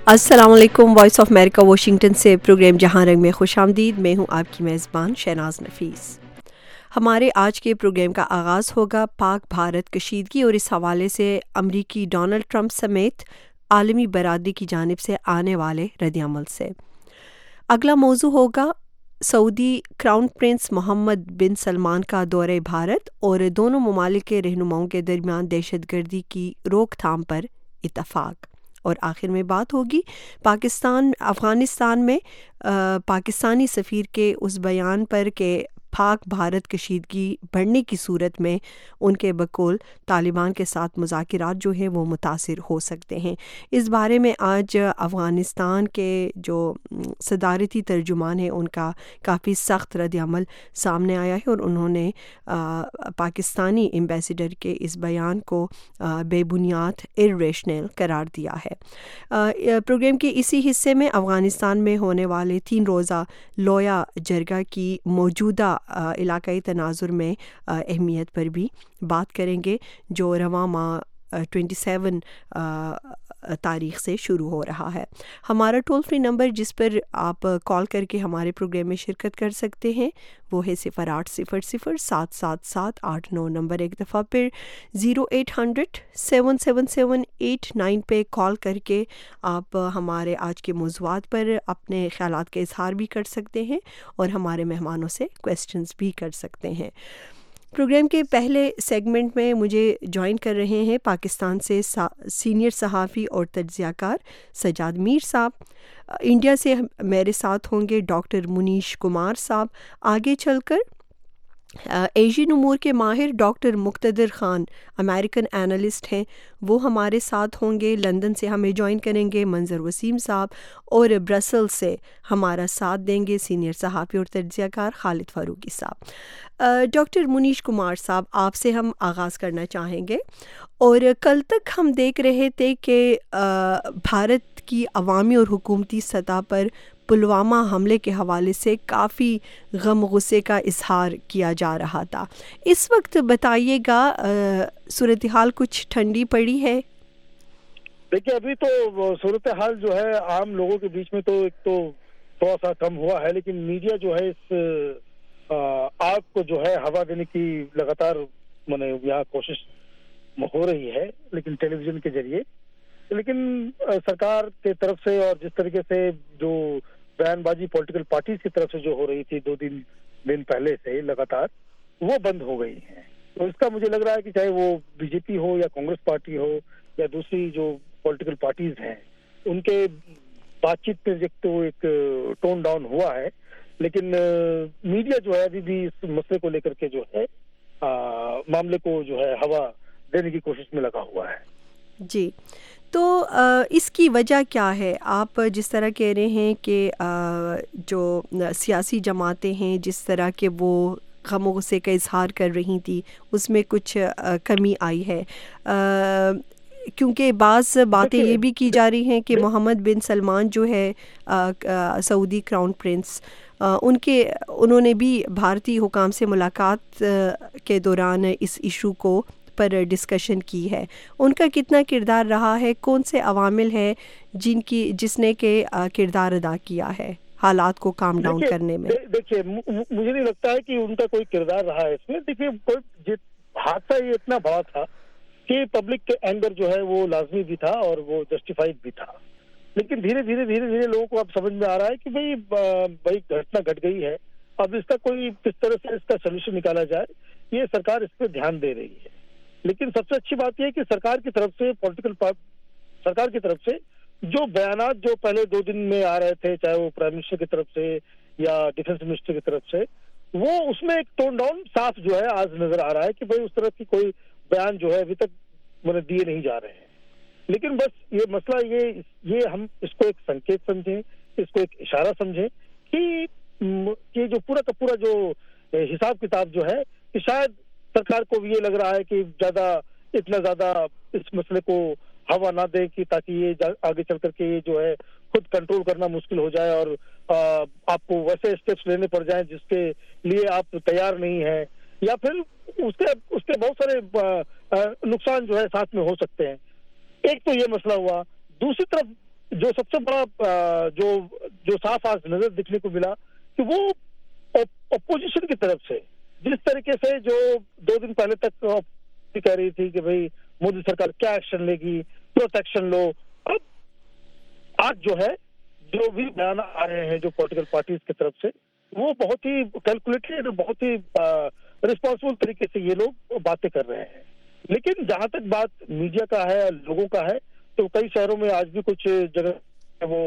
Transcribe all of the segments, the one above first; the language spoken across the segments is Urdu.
अस्सलाम वालेकुम। वॉइस ऑफ अमेरिका वाशिंगटन से प्रोग्राम जहां रंग में खुश आमदीद। मैं हूं आपकी मेज़बान शहनाज नफीस। हमारे आज के प्रोग्राम का आगाज़ होगा पाक भारत कशीदगी और इस हवाले से अमरीकी डोनाल्ड ट्रंप समेत आलमी बरादरी की जानिब से आने वाले रद्द-ए-अमल से। अगला मौजू होगा Saudi crown prince Mohammed bin Salman का दौरे भारत और दोनों ममालिक के रहनुमाओं के दरमियान दहशतगर्दी की रोकथाम पर इत्तफाक। और आखिर में बात होगी अफ़गानिस्तान में पाकिस्तानी सफ़ीर के उस बयान पर कि पाक भारत कशीदगी बढ़ने की सूरत में उनके बकौल तालिबान के साथ मुज़ाकिरात जो हैं वो मुतासिर हो सकते हैं। इस बारे में आज अफ़गानिस्तान के जो सदारती तर्जुमान हैं उनका काफ़ी सख्त रद्द-ए-अमल सामने आया है और उन्होंने पाकिस्तानी एम्बेसडर के इस बयान को बेबुनियाद इर्रेशनल करार दिया है। प्रोग्राम के इसी हिस्से में अफ़गानिस्तान में होने वाले 3 रोज़ा लोया जरगा की मौजूदा इलाकाई तनाज़ुर में अहमियत पर भी बात करेंगे जो रवां माह 27 तारीख़ से शुरू हो रहा है। हमारा टोल फ्री नंबर जिस पर आप कॉल करके हमारे प्रोग्राम में शिरकत कर सकते हैं वो है 0800-777-899। नंबर एक दफ़ा फिर 0800-777-89 पे कॉल करके आप हमारे आज के मौज़ूआत पर अपने ख़यालात का इज़हार भी कर सकते हैं और हमारे मेहमानों से क्वेश्चंस भी कर सकते हैं। प्रोग्राम के पहले सेगमेंट में मुझे ज्वाइन कर रहे हैं पाकिस्तान से सीनियर सहाफ़ी और तज्ज़ियाकार सज्जाद मीर साहब। इंडिया से मेरे साथ होंगे डॉक्टर मुनीश कुमार साहब। आगे चलकर एशियन उमूर के माहिर doctor Muqtedar Khan American analyst हैं, वो हमारे साथ होंगे। लंदन से हमें ज्वाइन करेंगे मंजर वसीम साहब और ब्रसल से हमारा साथ देंगे सीनियर सहाफ़ी और तज्ज़ियाकार खालिद फ़ारूकी साहब। डॉक्टर मुनीश कुमार साहब, आपसे हम आगाज़ करना चाहेंगे। और कल तक हम देख रहे थे कि भारत की अवामी और हुकूमती सतह पर पुलवामा हमले के हवाले से काफ़ी गम गुस्से का इजहार किया जा रहा था। इस वक्त बताइएगा सूरत हाल कुछ ठंडी पड़ी है? देखिए, अभी तो सूरत हाल जो है आम लोगों के बीच में तो एक तो थोड़ा सा कम हुआ है, लेकिन मीडिया जो है इस आग को जो है हवा देने की लगातार माने यहाँ कोशिश हो रही है, लेकिन टेलीविजन के जरिए। लेकिन सरकार के तरफ से और जिस तरीके से जो बयानबाजी पॉलिटिकल पार्टीज की तरफ से जो हो रही थी 2-3 दिन पहले से लगातार, वो बंद हो गई है। तो इसका मुझे लग रहा है कि चाहे वो बीजेपी हो या कांग्रेस पार्टी हो या दूसरी जो पॉलिटिकल पार्टीज हैं, उनके बातचीत में एक टोन डाउन हुआ है, लेकिन मीडिया जो है अभी भी इस मसले को लेकर के जो है मामले को जो है हवा देने की कोशिश में लगा हुआ है। जी, तो इसकी वजह क्या है? आप जिस तरह कह रहे हैं कि जो सियासी जमातें हैं जिस तरह के वो गम गुस्से का इजहार कर रही थी उसमें कुछ कमी आई है, क्योंकि बाज़ बातें ये भी की जा रही हैं कि मोहम्मद बिन सलमान जो है सऊदी क्राउन प्रिंस, उन्होंने भी भारतीय हुकाम से मुलाकात के दौरान इस इशू को पर डिस्कशन की है। उनका कितना किरदार रहा है? कौन से अवामिल हैं जिसने के किरदार अदा किया है हालात को काम डाउन करने में? देखिए, मुझे नहीं लगता है कि उनका कोई किरदार रहा है इसमें। देखिए, हादसा ये इतना बड़ा था कि पब्लिक के एंगर जो है वो लाजमी भी था और वो जस्टिफाइड भी था, लेकिन धीरे धीरे लोगों को अब समझ में आ रहा है कि भाई घटना घट गई है, अब इसका कोई किस तरह से इसका सोल्यूशन निकाला जाए, ये सरकार इस पर ध्यान दे रही है। लेकिन सबसे अच्छी बात यह है कि सरकार की तरफ से जो बयानात जो पहले 2 दिन में आ रहे थे, चाहे वो प्राइम मिनिस्टर की तरफ से या डिफेंस मिनिस्टर की तरफ से, वो उसमें एक टोन डाउन साफ जो है आज नजर आ रहा है कि भाई उस तरह की कोई बयान जो है अभी तक मैंने दिए नहीं जा रहे हैं। लेकिन बस ये मसला ये हम इसको एक संकेत समझें, इसको एक इशारा समझें कि जो पूरा का पूरा जो हिसाब किताब जो है कि शायद सरकार को भी ये लग रहा है कि इतना ज्यादा इस मसले को हवा ना दे कि ताकि ये आगे चल करके ये जो है खुद कंट्रोल करना मुश्किल हो जाए और आपको वैसे स्टेप्स लेने पड़ जाएं जिसके लिए आप तैयार नहीं है, या फिर उसके बहुत सारे नुकसान जो है साथ में हो सकते हैं। एक तो ये मसला हुआ। दूसरी तरफ जो सबसे बड़ा जो साफ आज नजर दिखने को मिला कि वो अपोजिशन की तरफ से जिस तरीके से जो 2 दिन पहले तक कह रही थी कि भाई मोदी सरकार क्या एक्शन लेगी, तुरंत एक्शन लो, अब आज जो है जो भी बयान आ रहे हैं जो पॉलिटिकल पार्टीज की तरफ से, वो बहुत ही कैलकुलेटेड, बहुत ही रिस्पॉन्सिबल तरीके से ये लोग बातें कर रहे हैं। लेकिन जहां तक बात मीडिया का है, लोगों का है, तो कई शहरों में आज भी कुछ जगह वो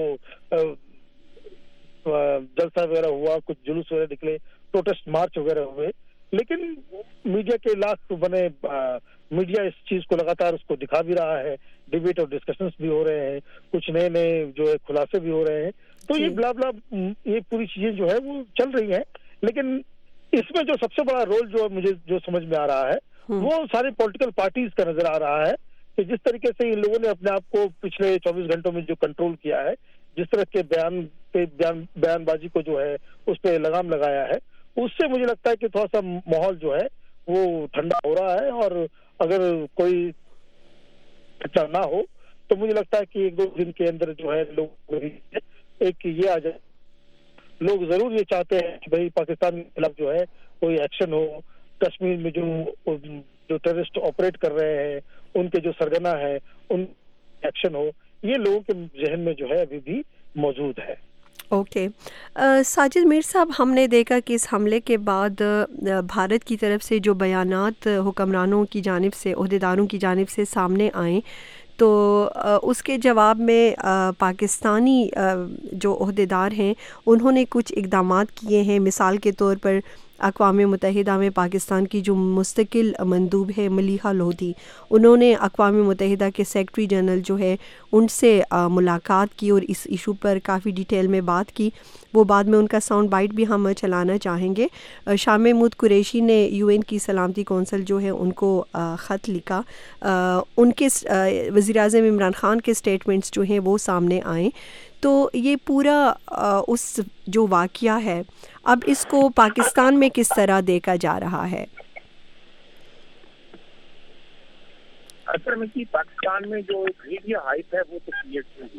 जलसा वगैरह हुआ, कुछ जुलूस वगैरह निकले, प्रोटेस्ट मार्च वगैरह हुए, लेकिन मीडिया के लाख बने मीडिया इस चीज को लगातार उसको दिखा भी रहा है, डिबेट और डिस्कशंस भी हो रहे हैं, कुछ नए नए जो है खुलासे भी हो रहे हैं, तो ये ब्ला ब्ला ये पूरी चीजें जो है वो चल रही हैं। लेकिन इसमें जो सबसे बड़ा रोल जो मुझे जो समझ में आ रहा है वो सारे पॉलिटिकल पार्टीज का नजर आ रहा है कि जिस तरीके से इन लोगों ने अपने आप को पिछले 24 घंटों में जो कंट्रोल किया है, जिस तरह के बयानबाजी को जो है उस पर लगाम लगाया है, उससे मुझे लगता है कि थोड़ा सा माहौल जो है वो ठंडा हो रहा है। और अगर कोई अच्छा ना हो तो मुझे लगता है कि 1-2 दिन के अंदर जो है लोग एक ये आ जाए, लोग जरूर ये चाहते हैं कि भाई पाकिस्तान के खिलाफ जो है कोई एक्शन हो, कश्मीर में जो टेररिस्ट ऑपरेट कर रहे हैं उनके जो सरगना है उन एक्शन हो, ये लोगों के जहन में जो है अभी भी मौजूद है। ओके साजिद मीर साहब, हमने देखा कि इस हमले के बाद भारत की तरफ से जो बयानात हुक्मरानों की जानिब से, ओहदेदारों की जानिब से सामने आए, तो उसके जवाब में पाकिस्तानी जो ओहदेदार हैं उन्होंने कुछ इक़दामात किए हैं। मिसाल के तौर पर अक़वाम मुत्तहिदा में पाकिस्तान की जो मुस्तकिल मंदूब है मलीहा लोधी, उन्होंने अक़वाम मुत्तहिदा के सेक्रेटरी जनरल जो है उनसे मुलाकात की और इस इशू पर काफ़ी डिटेल में बात की। वो बाद में उनका साउंड बाइट भी हम चलाना चाहेंगे। शाह महमूद कुरैशी ने यूएन की सलामती कौंसल जो है उनको ख़त लिखा, उनके वज़ीर-ए-आज़म इमरान ख़ान के स्टेटमेंट्स जो हैं वो सामने आए। तो ये पूरा उस जो वाक़या है, अब इसको पाकिस्तान में किस तरह देखा जा रहा है? असल में कि पाकिस्तान में जो एक मीडिया हाइप है वो तो क्रिएट हुई,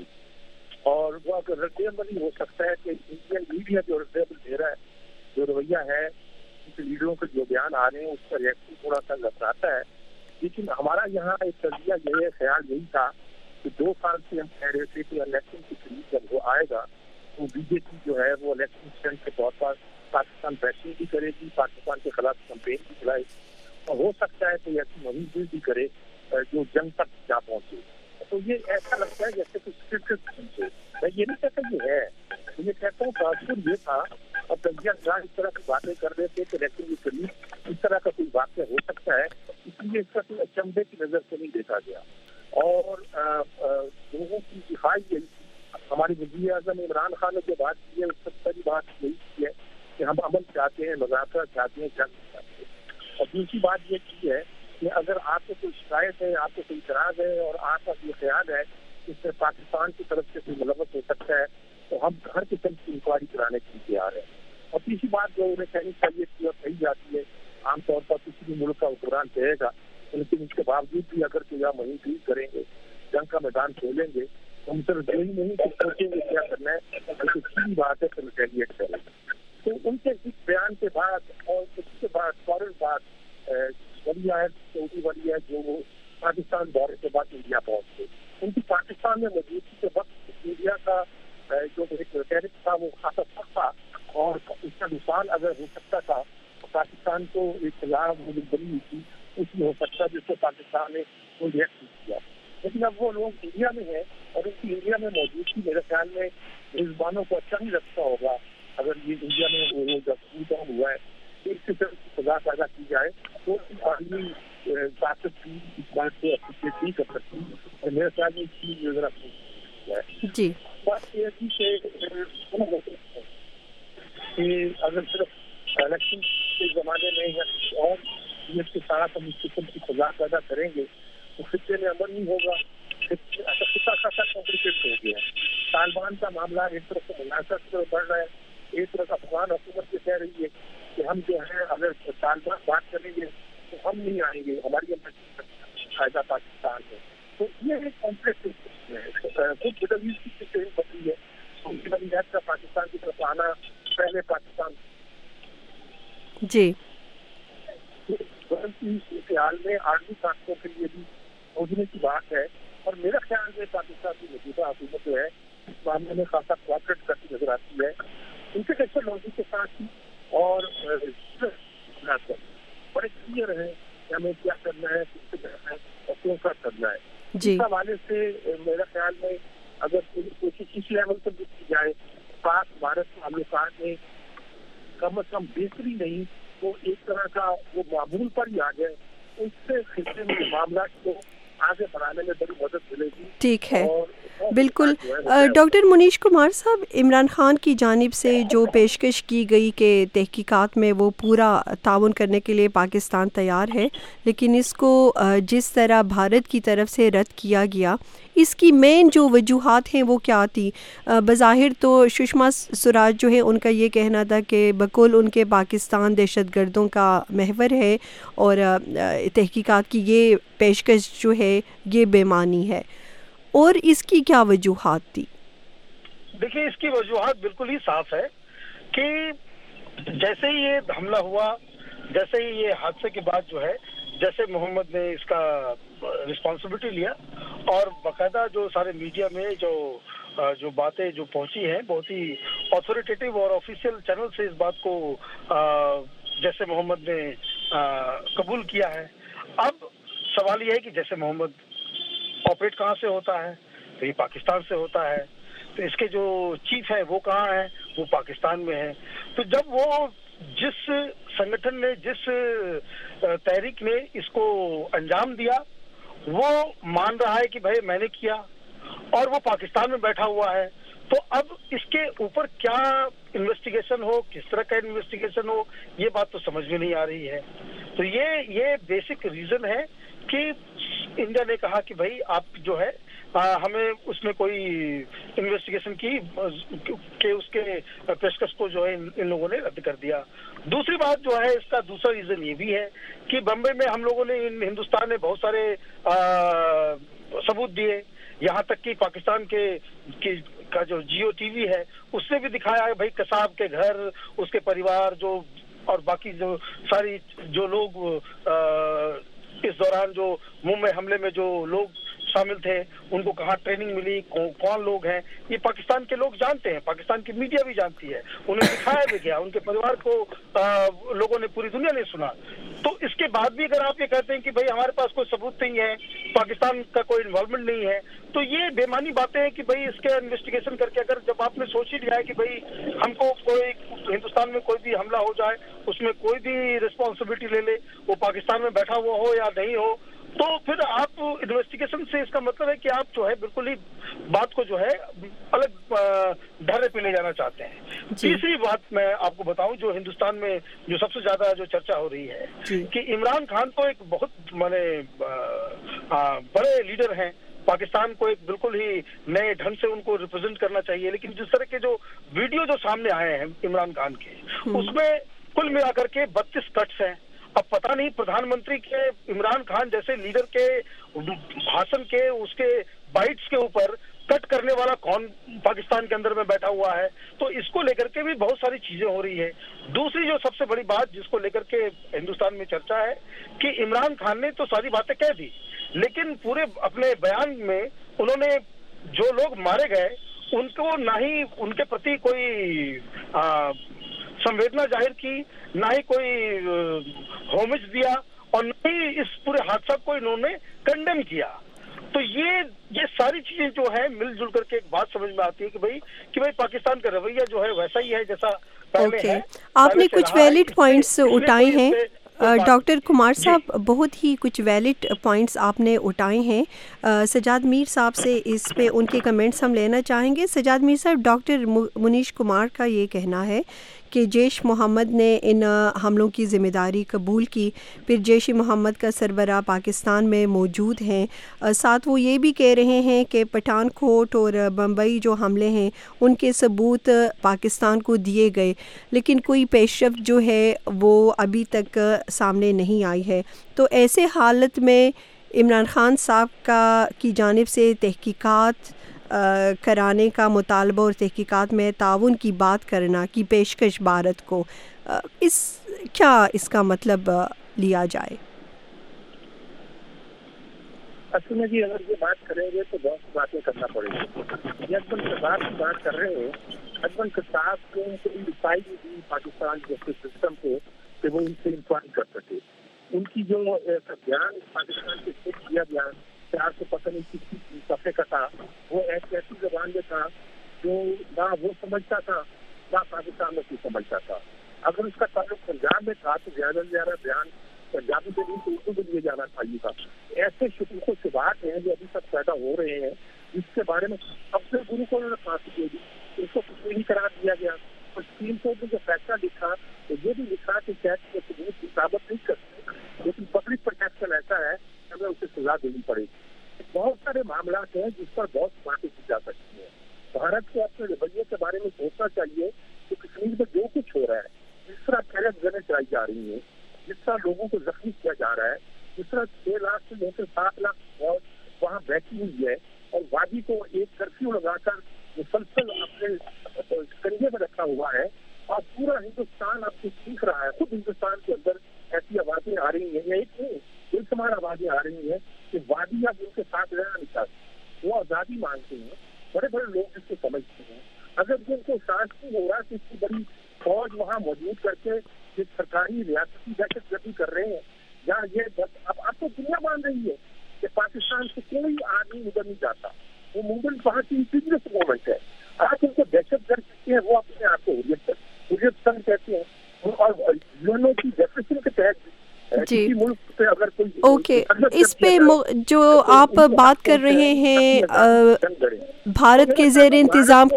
और वो अगर रद्द-ए-अमल हो सकता है कि इंडियन मीडिया जो रद्द-ए-अमल दे रहा है, जो रवैया है, उनके लीडरों के जो बयान आ रहे हैं उस पर रिएक्शन थोड़ा सा घबराता है। लेकिन हमारा यहाँ एक नजरिया यही ख्याल यही था कि 2 साल से हम कह रहे थे कि इलेक्शन के करीब जब वो आएगा तो बीजेपी जो है वो इलेक्शन स्टंट के तौर पर पाकिस्तान बैशिंग भी करेगी, पाकिस्तान के खिलाफ कैंपेन भी चलाएगी, और हो सकता है कोई ऐसी मुहिम भी करे जो जंग तक जा पहुंचे। तो ये ऐसा लगता है जैसे कुछ स्क्रिप्टेड चीज है। मैं ये नहीं कहता ये है, तो ये कहता हूँ तासुर ये था, और तजिया जहाँ इस तरह की बातें कर रहे थे कि इलेक्शन के करीब इस तरह का कोई वाक़या हो सकता है, इसलिए इसका कोई अचंभे की नज़र से नहीं देखा गया। और लोगों की दिखाई यही थी, हमारे वज़ीर-ए-आज़म इमरान खान ने जो बात की है उससे पहली बात यही की है कि हम अमन चाहते हैं, मुज़ाकरा चाहते हैं, जंग चाहते हैं। और दूसरी बात ये की है कि अगर आपको कोई शिकायत है, आपको कोई इतराज़ है और आपका ये ख्याल है कि इसमें पाकिस्तान की तरफ से कोई मुलव्वस हो सकता है, तो हम हर किस्म की इंक्वायरी कराने के लिए तैयार हैं। और तीसरी बात जो उन्हें कहनी चाहिए थी और कही जाती है, आमतौर पर किसी भी मुल्क का हुक्मरान कहेगा, लेकिन इसके बावजूद भी अगर कोई आप मुहिम शुरू करेंगे, जंग का मैदान खोलेंगे, तो हम सिर्फ यही नहीं कि सोचेंगे क्या करना है, बल्कि सीधी बात है कि रिटेलिएट करेंगे। तो उनके इस बयान के बाद और उसके बाद फौरन बाद वली है, सऊदी वली है, जो पाकिस्तान दौरे के बाद इंडिया पहुंच गए। उनकी पाकिस्तान में मौजूदगी के वक्त मीडिया का जो एक टेरिफ था वो खासा सख्त था, और उसका नुकसान अगर हो सकता था तो पाकिस्तान को एक खिलाफ बनी हुई थी, उसमें हो सकता जिससे पाकिस्तान ने कोई रिएक्ट नहीं किया। लेकिन अब वो लोग इंडिया में हैं और उनकी इंडिया में मौजूदगी मेरे ख्याल में मेजबानों को अच्छा नहीं लगता होगा अगर ये इंडिया में वो जब कूल डाउन हुआ है एक किस्म की सजा पैदा की जाए, तो आदमी ताकत की इस बात को अप्रिशिएट नहीं कर सकती, और मेरे ख्याल में इसकी नजर है जी। बात ये थी कि अगर सिर्फ इलेक्शन के ज़माने में या और इसके साथ हम इस किस्म की सजा पैदा करेंगे तो खित्ते में अमन नहीं होगा। खित्ता खासा कॉम्प्लिकेट हो गया है। तालिबान का मामला एक तरफ से मुनासब की तरफ बढ़ रहा है, एक तरफ अफगान हुकूमत ये कह रही है कि हम जो है अगर तालिबान बात करेंगे तो हम नहीं आएंगे, हमारी फायदा पाकिस्तान है। تو یہ ایک کمپلیکس ہے. خود مڈل ایسٹ کی ٹرین بنی ہے، سعودی عرب کا پاکستان کی طرف آنا پہلے پاکستان جی حال میں آرمی طاقتوں کے لیے بھی سوچنے کی بات ہے. اور میرا خیال ہے پاکستان کی موجودہ حکومت جو ہے اس معاملے میں خاصا کوآپریٹ کرتی نظر آتی ہے. انٹرنیشنل کے ساتھ ہی اور بڑے کلیئر ہے کہ ہمیں کیا کرنا ہے، کس سے کرنا ہے اور کیوں کرنا ہے. اس حوالے سے میرا خیال میں اگر کوشش کسی لیول پر بھی کی جائے پاک بھارت تعلقات میں کم از کم بہتری نہیں وہ ایک طرح کا وہ معمول پر ہی آ گئے، اس سے خطے میں معاملات کو آگے بڑھانے میں بڑی مدد ملے گی. ٹھیک ہے، بالکل. ڈاکٹر منیش کمار صاحب، عمران خان کی جانب سے جو پیشکش کی گئی کہ تحقیقات میں وہ پورا تعاون کرنے کے لیے پاکستان تیار ہے، لیکن اس کو جس طرح بھارت کی طرف سے رد کیا گیا، اس کی مین جو وجوہات ہیں وہ کیا تھی؟ بظاہر تو سشما سوراج جو ہے ان کا یہ کہنا تھا کہ بقول ان کے پاکستان دہشت گردوں کا محور ہے اور تحقیقات کی یہ پیشکش جو ہے یہ بے معنی ہے. اور اس کی کیا وجوہات تھی؟ دیکھیے اس کی وجوہات بالکل ہی صاف ہے کہ جیسے ہی یہ حملہ ہوا، جیسے ہی یہ حادثے کے بعد جو ہے جیسے محمد نے اس کا رسپانسبلٹی لیا اور باقاعدہ جو سارے میڈیا میں جو باتیں جو پہنچی ہیں بہت ہی آتھوریٹیو اور آفیشیل چینل سے اس بات کو جیسے محمد نے قبول کیا ہے. اب سوال یہ ہے کہ جیسے محمد آپریٹ کہاں سے ہوتا ہے؟ تو یہ پاکستان سے ہوتا ہے. تو اس کے جو چیف ہے وہ کہاں ہے؟ وہ پاکستان میں ہے. تو جب وہ جس سنگٹھن نے جس تحریک نے اس کو انجام دیا وہ مان رہا ہے کہ بھائی میں نے کیا اور وہ پاکستان میں بیٹھا ہوا ہے، تو اب اس کے اوپر کیا انویسٹیگیشن ہو، کس طرح کا انویسٹیگیشن ہو، یہ بات تو سمجھ میں نہیں آ رہی ہے. تو یہ بیسک ریزن ہے کہ انڈیا نے کہا کہ بھائی آپ جو ہے ہمیں اس میں کوئی انویسٹیگیشن کی کہ اس کے پیشکش کو جو ہے ان لوگوں نے رد کر دیا. دوسری بات جو ہے اس کا دوسرا ریزن یہ بھی ہے کہ بمبئی میں ہم لوگوں نے ہندوستان نے بہت سارے ثبوت دیے، یہاں تک کہ پاکستان کا جو جیو ٹی وی ہے اس نے بھی دکھایا ہے بھائی قصاب کے گھر، اس کے پریوار جو اور باقی جو ساری جو لوگ اس دوران جو ممبئی حملے میں جو لوگ شامل تھے ان کو کہاں ٹریننگ ملی، کون لوگ ہیں، یہ پاکستان کے لوگ جانتے ہیں، پاکستان کی میڈیا بھی جانتی ہے، انہیں دکھایا بھی گیا، ان کے پریوار کو لوگوں نے پوری دنیا نے سنا. تو اس کے بعد بھی اگر آپ یہ کہتے ہیں کہ بھائی ہمارے پاس کوئی ثبوت نہیں ہے، پاکستان کا کوئی انوالومنٹ نہیں ہے، تو یہ بے معنی باتیں ہیں کہ بھائی اس کے انویسٹیگیشن کر کے اگر جب آپ نے سوچ ہی لیا ہے کہ بھائی ہم کو کوئی ہندوستان میں کوئی بھی حملہ ہو جائے اس میں کوئی بھی رسپانسبلٹی لے لے، وہ پاکستان میں بیٹھا ہوا ہو یا نہیں ہو، تو پھر آپ انویسٹیگیشن سے اس کا مطلب ہے کہ آپ جو ہے بالکل ہی بات کو جو ہے الگ ڈھرے پہ لے جانا چاہتے ہیں. تیسری بات میں آپ کو بتاؤں جو ہندوستان میں جو سب سے زیادہ جو چرچا ہو رہی ہے کہ عمران خان تو ایک بہت بڑے لیڈر ہیں، پاکستان کو ایک بالکل ہی نئے ڈھنگ سے ان کو ریپرزینٹ کرنا چاہیے، لیکن جس طرح کے جو ویڈیو جو سامنے آئے ہیں عمران خان کے اس میں کل ملا کر کے 32 کٹس ہیں. اب پتہ نہیں پردھان منتری کے عمران خان جیسے لیڈر کے بھاشن کے اس کے بائٹس کے اوپر کٹ کرنے والا کون پاکستان کے اندر میں بیٹھا ہوا ہے. تو اس کو لے کر کے بھی بہت ساری چیزیں ہو رہی ہے. دوسری جو سب سے بڑی بات جس کو لے کر کے ہندوستان میں چرچا ہے کہ عمران خان نے تو ساری باتیں کہہ دی، لیکن پورے اپنے بیان میں انہوں نے جو لوگ مارے گئے ان کو نہ ہی ان کے پرتی کوئی سنویدنا ظاہر کی، نہ ہی کوئی ہومج دیا اور نہ ہی اس پورے حادثہ کو انہوں نے کنڈیم کیا. تو یہ ساری چیزیں جو ہے مل جل کر کے ایک بات سمجھ میں آتی ہے کہ بھائی پاکستان کا رویہ جو ہے ویسا ہی ہے جیسا پہلے ہے. آپ نے کچھ ویلڈ پوائنٹس اٹھائے ہیں ڈاکٹر کمار صاحب، بہت ہی کچھ ویلڈ پوائنٹس آپ نے اٹھائے ہیں. سجاد میر صاحب سے اس پہ ان کے کمنٹس ہم لینا چاہیں گے. سجاد میر صاحب، ڈاکٹر منیش کمار کا یہ کہنا ہے کہ جیش محمد نے ان حملوں کی ذمہ داری قبول کی، پھر جیش محمد کا سربراہ پاکستان میں موجود ہیں. ساتھ وہ یہ بھی کہہ رہے ہیں کہ پٹھان کوٹ اور بمبئی جو حملے ہیں ان کے ثبوت پاکستان کو دیے گئے، لیکن کوئی پیش رفت جو ہے وہ ابھی تک سامنے نہیں آئی ہے. تو ایسے حالت میں عمران خان صاحب کی جانب سے تحقیقات کرانے کا مطالبہ اور تحقیقات میں تعاون کی بات کرنا کی پیشکش بھارت کو، اس کا مطلب لیا جائے؟ اصل میں جی اگر یہ بات کریں گے تو بہت سی باتیں کرنا پڑے گی. یہ اکبر کساب کی بات کر رہے ہیں. اکبر کساب کو کوئی رسائی نہیں دی پاکستان جسٹس سسٹم کو کہ وہ ان سے انکوائری کر سکے. ان کی جو بیان پاکستان کے خود کیا بیان 400 پتہ نہیں کسی صفحے کا تھا، وہ ایک ایسی زبان میں تھا جو نہ وہ سمجھتا تھا نہ پاکستان میں کوئی سمجھتا تھا. اگر اس کا تعلق پنجاب میں تھا تو زیادہ سے زیادہ بیان پنجابی کے لیے تو اردو کے لیے جانا چاہیے تھا. ایسے شکوک و شبہات ہیں جو ابھی تک پیدا ہو رہے ہیں جس کے بارے میں اب سے گرو کو انہوں نے پھانسی دے دی، اس کو کچھ نہیں قرار دیا گیا. اور سپریم کورٹ نے جو فیصلہ لکھا تو یہ بھی لکھا کہ قید کے ثبوت کی ثابت نہیں کرتے، لیکن پبلک پروٹیکشن ایسا ہے کہ ہمیں اسے سزا دینی پڑے گی. بہت سارے معاملات ہیں جس پر بہت باتیں کی جا سکتی ہیں. بھارت کو اپنے رویے کے بارے میں سوچنا چاہیے کہ کشمیر میں جو کچھ ہو رہا ہے، جس طرح ٹیرر گنیں چلائی جا رہی ہیں، جس طرح لوگوں کو زخمی کیا جا رہا ہے، جس طرح 6 لاکھ سے لے کر 7 لاکھ فوج وہاں بیٹھی ہوئی ہے اور وادی کو ایک کرفیو لگا کر مسلسل اپنے کنجے میں رکھا ہوا ہے اور پورا ہندوستان اب سے سیکھ رہا ہے. خود ہندوستان کے اندر ایسی آوازیں آ رہی ہیں، یا ایک نہیں بے شمار آوازیں آ رہی ہیں کہ وادی اب ان کے ساتھ رہنا نہیں چاہتے، وہ آزادی مانگتے ہیں. بڑے بڑے لوگ اس کو سمجھتے ہیں. اگر ان کو احساس نہیں ہو رہا کہ اتنی بڑی فوج وہاں موجود کر کے یہ سرکاری ریاستی دہشت گردی کر رہے ہیں، یا یہ اب تو دنیا مان رہی ہے کہ پاکستان سے کوئی آدمی ادھر نہیں جاتا. وہ موومنٹ وہاں کی بزنس موومنٹ ہے. آج ان کو دہشت گرد کہتے ہیں، وہ اپنے آپ کو حریت سنگ کہتے ہیں، اور یونو کی ڈیفینیشن کے تحت جی ملک پہ اگر کوئی اوکے اس پہ جو آپ بات کر رہے ہیں بھارت کے زیر انتظام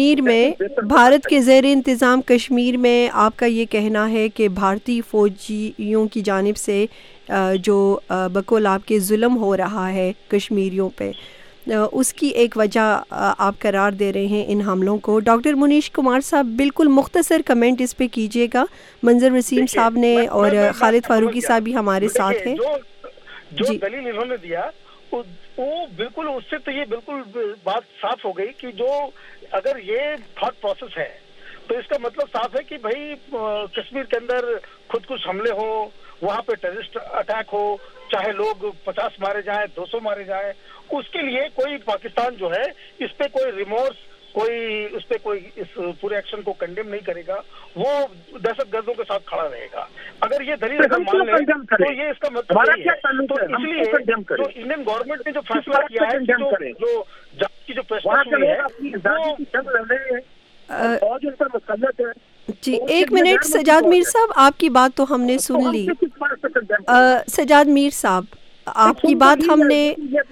کشمیر میں آپ کا یہ کہنا ہے کہ بھارتی فوجیوں کی جانب سے جو بقول آپ کے ظلم ہو رہا ہے کشمیریوں پہ، اس کی ایک وجہ آپ قرار دے رہے ہیں ان حملوں کو. ڈاکٹر منیش کمار صاحب بالکل مختصر کمنٹ اس پہ کیجیے گا. منظر وسیم صاحب نے اور خالد فاروقی صاحب بھی ہمارے ساتھ ہیں. جو دلیل انہوں نے دیا وہ بالکل اس سے تو یہ بالکل بات صاف ہو گئی کہ جو اگر یہ تھاٹ پروسیس ہے تو اس کا مطلب صاف ہے کہ بھائی کشمیر کے اندر خود کش حملے ہو، وہاں پہ ٹیررسٹ اٹیک ہو، چاہے لوگ 50 مارے جائیں 200 مارے جائیں، اس کے لیے کوئی پاکستان جو ہے اس پہ کوئی ریمورس، اس پہ کوئی اس پورے ایکشن کو کنڈیم نہیں کرے گا. وہ دہشت گردوں کے ساتھ کھڑا رہے گا. اگر یہ دلیل مان لیں تو یہ اس کا مطلب یہ ہے. تو اس لیے جو انڈین گورنمنٹ نے جو فیصلہ کیا ہے، جو جج کی جو فیصلہ ہے جی ایک منٹ سجاد میر صاحب، آپ کی بات تو ہم نے سن لی. سجاد میر صاحب آپ کی بات ہم نے،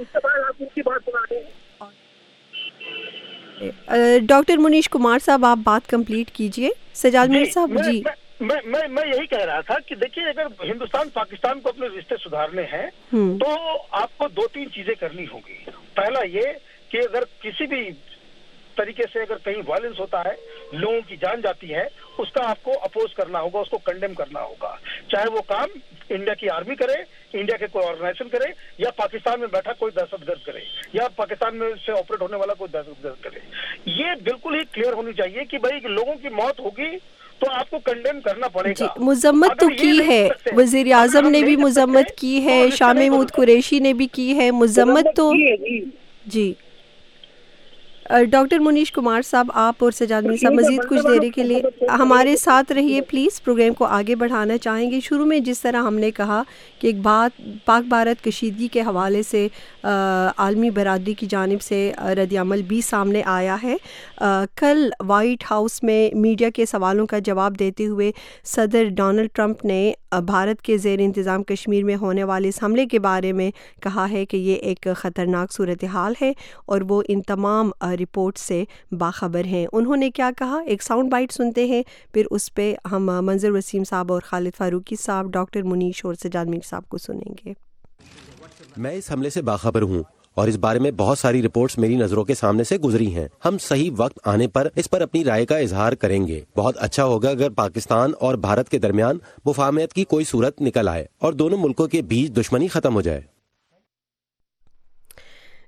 ڈاکٹر منیش کمار صاحب آپ بات کمپلیٹ کیجئے. سجاد میر صاحب جی میں یہی کہہ رہا تھا کہ دیکھیے اگر ہندوستان پاکستان کو اپنے رشتے سدھارنے ہیں تو آپ کو 2-3 چیزیں کرنی ہوگی. پہلا یہ کہ اگر کسی بھی طریقے سے اگر کہیں وائلنس ہوتا ہے، لوگوں کی جان جاتی ہے، اس کا آپ کو اپوز کرنا ہوگا، اس کو کنڈیم کرنا ہوگا. چاہے وہ کام انڈیا کی آرمی کرے، انڈیا کے کوئی آرگنائزیشن کرے، یا پاکستان میں بیٹھا کوئی دہشت گرد کرے، یا پاکستان میں سے آپریٹ ہونے والا کوئی دہشت گرد کرے. یہ بالکل ہی کلیئر ہونی چاہیے کہ بھائی لوگوں کی موت ہوگی تو آپ کو کنڈیم کرنا پڑے گا. مذمت تو کی ہے، وزیر اعظم نے بھی مذمت کی ہے، شاہ محمود قریشی نے بھی کی ہے مذمت تو. جی ڈاکٹر منیش کمار صاحب آپ اور سجاد میر صاحب مزید کچھ دیر کے لیے ہمارے ساتھ رہیے پلیز. پروگرام کو آگے بڑھانا چاہیں گے. شروع میں جس طرح ہم نے کہا کہ ایک بات پاک بھارت کشیدگی کے حوالے سے عالمی برادری کی جانب سے رد عمل بھی سامنے آیا ہے. کل وائٹ ہاؤس میں میڈیا کے سوالوں کا جواب دیتے ہوئے صدر ڈونلڈ ٹرمپ نے بھارت کے زیر انتظام کشمیر میں ہونے والے اس حملے کے بارے میں کہا ہے کہ یہ ایک خطرناک صورتحال ہے اور وہ ان تمام رپورٹ سے باخبر ہیں. انہوں نے کیا کہا، ایک ساؤنڈ بائٹ سنتے ہیں، پھر اس پہ ہم منظر وسیم صاحب اور خالد فاروقی صاحب، ڈاکٹر منیش اور سجاد میر صاحب کو سنیں گے. میں اس حملے سے باخبر ہوں اور اس بارے میں بہت ساری رپورٹس میری نظروں کے سامنے سے گزری ہیں. ہم صحیح وقت آنے پر اس پر اپنی رائے کا اظہار کریں گے. بہت اچھا ہوگا اگر پاکستان اور بھارت کے درمیان مفاہمت کی کوئی صورت نکل آئے اور دونوں ملکوں کے بیچ دشمنی ختم ہو جائے.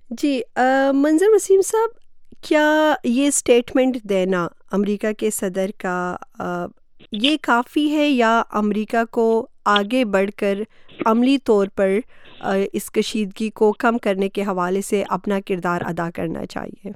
جی منظر وسیم صاحب، کیا یہ اسٹیٹمنٹ دینا امریکہ کے صدر کا یہ کافی ہے یا امریکہ کو آگے بڑھ کر عملی طور پر اس کشیدگی کو کم کرنے کے حوالے سے اپنا کردار ادا کرنا چاہیے؟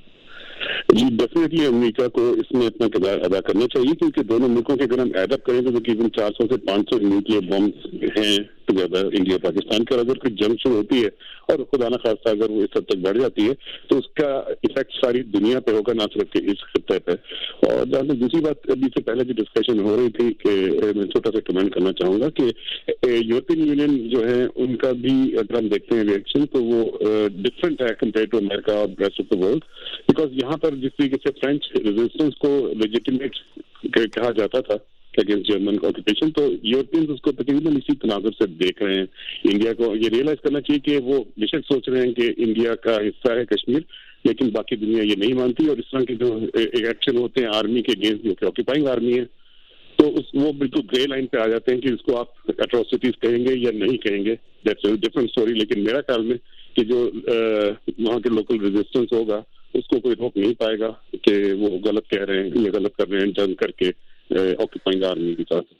جی ڈیفینیٹلی امریکہ کو اس میں اپنا کردار ادا کرنا چاہیے، کیونکہ دونوں ملکوں کے اگر ہم ایڈ اپ کریں تو تقریباً 400 سے 500 نیوکلیئر بمب ہیں ٹوگیدر انڈیا پاکستان کے، اور اگر کوئی جنگ شروع ہوتی ہے اور خدا نخواستہ اگر وہ اس حد تک بڑھ جاتی ہے تو اس کا افیکٹ ساری دنیا پہ ہوگا، نہ صرف کہ اس خطے پہ۔ اور جہاں تک دوسری بات ابھی سے پہلے جو ڈسکشن ہو رہی تھی کہ میں چھوٹا سا کمنٹ کرنا چاہوں گا کہ یورپین یونین جو ہے ان کا بھی اگر ہم دیکھتے ہیں ریئیکشن تو وہ ڈفرینٹ ہے کمپیئر ٹو امریکہ اور rest of the world, because یہاں پر جس طریقے سے فرینچ ریزسٹنس کو لیجیٹیمیٹ کہا جاتا تھا اگینسٹ جرمن آکوپیشن، تو یورپینز اس کو تقریباً اسی تناظر سے دیکھ رہے ہیں۔ انڈیا کو یہ ریئلائز کرنا چاہیے کہ وہ بے شک سوچ رہے ہیں کہ انڈیا کا حصہ ہے کشمیر، لیکن باقی دنیا یہ نہیں مانتی، اور اس طرح کے جو ایکشن ہوتے ہیں آرمی کے اگینسٹ جو کہ آکوپائنگ آرمی ہے تو وہ بالکل گرے لائن پہ آ جاتے ہیں کہ اس کو آپ اٹراسٹیز کہیں گے یا نہیں کہیں گے، دیٹس اے ڈفرنٹ اسٹوری۔ لیکن میرا خیال میں کہ جو وہاں کے لوکل ریزسٹنس ہوگا اس کو کوئی روک نہیں پائے گا کہ وہ غلط کہہ رہے ہیں یا غلط کر رہے ہیں جنگ کر کے آکوپائنگ آرمی کی طرف۔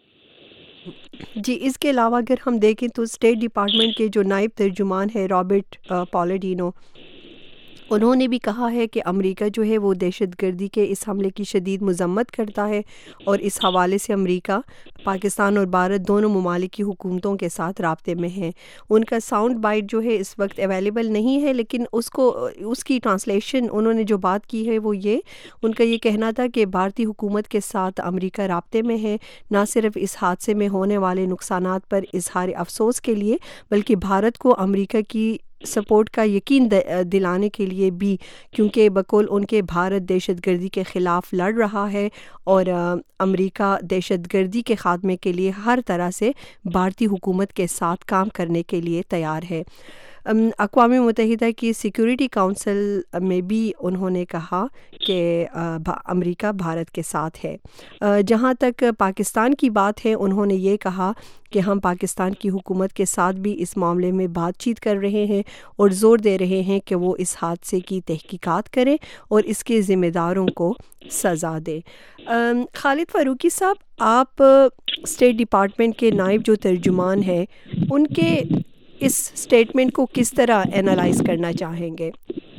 جی اس کے علاوہ اگر ہم دیکھیں تو اسٹیٹ ڈپارٹمنٹ کے جو نائب ترجمان ہے رابرٹ پالاڈینو، انہوں نے بھی کہا ہے کہ امریکہ جو ہے وہ دہشت گردی کے اس حملے کی شدید مذمت کرتا ہے، اور اس حوالے سے امریکہ، پاکستان اور بھارت دونوں ممالک کی حکومتوں کے ساتھ رابطے میں ہیں۔ ان کا ساؤنڈ بائٹ جو ہے اس وقت اویلیبل نہیں ہے، لیکن اس کی ٹرانسلیشن انہوں نے جو بات کی ہے وہ ان کا یہ کہنا تھا کہ بھارتی حکومت کے ساتھ امریکہ رابطے میں ہے، نہ صرف اس حادثے میں ہونے والے نقصانات پر اظہار افسوس کے لیے بلکہ بھارت کو امریکہ کی سپورٹ کا یقین دلانے کے لیے بھی، کیونکہ بقول ان کے بھارت دہشت گردی کے خلاف لڑ رہا ہے اور امریکہ دہشت گردی کے خاتمے کے لیے ہر طرح سے بھارتی حکومت کے ساتھ کام کرنے کے لیے تیار ہے۔ اقوام متحدہ کی سیکیورٹی کونسل میں بھی انہوں نے کہا کہ امریکہ بھارت کے ساتھ ہے۔ جہاں تک پاکستان کی بات ہے، انہوں نے یہ کہا کہ ہم پاکستان کی حکومت کے ساتھ بھی اس معاملے میں بات چیت کر رہے ہیں اور زور دے رہے ہیں کہ وہ اس حادثے کی تحقیقات کریں اور اس کے ذمہ داروں کو سزا دیں۔ خالد فاروقی صاحب، آپ اسٹیٹ ڈپارٹمنٹ کے نائب جو ترجمان ہیں، ان کے اس سٹیٹمنٹ کو کس طرح اینالائز کرنا چاہیں گے؟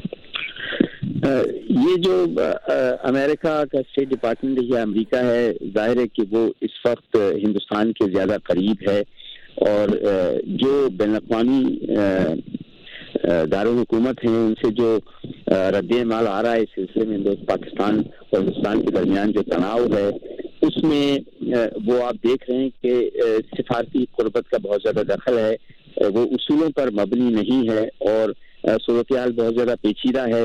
یہ جو امریکہ کا اسٹیٹ ڈپارٹمنٹ یا امریکہ ہے، ظاہر ہے کہ وہ اس وقت ہندوستان کے زیادہ قریب ہے، اور جو بین الاقوامی دارالحکومت ہیں ان سے جو رد عمل آ رہا ہے اس سلسلے میں پاکستان اور ہندوستان کے درمیان جو تناؤ ہے، اس میں وہ آپ دیکھ رہے ہیں کہ سفارتی قربت کا بہت زیادہ دخل ہے، وہ اصولوں پر مبنی نہیں ہے، اور صورتحال بہت زیادہ پیچیدہ ہے۔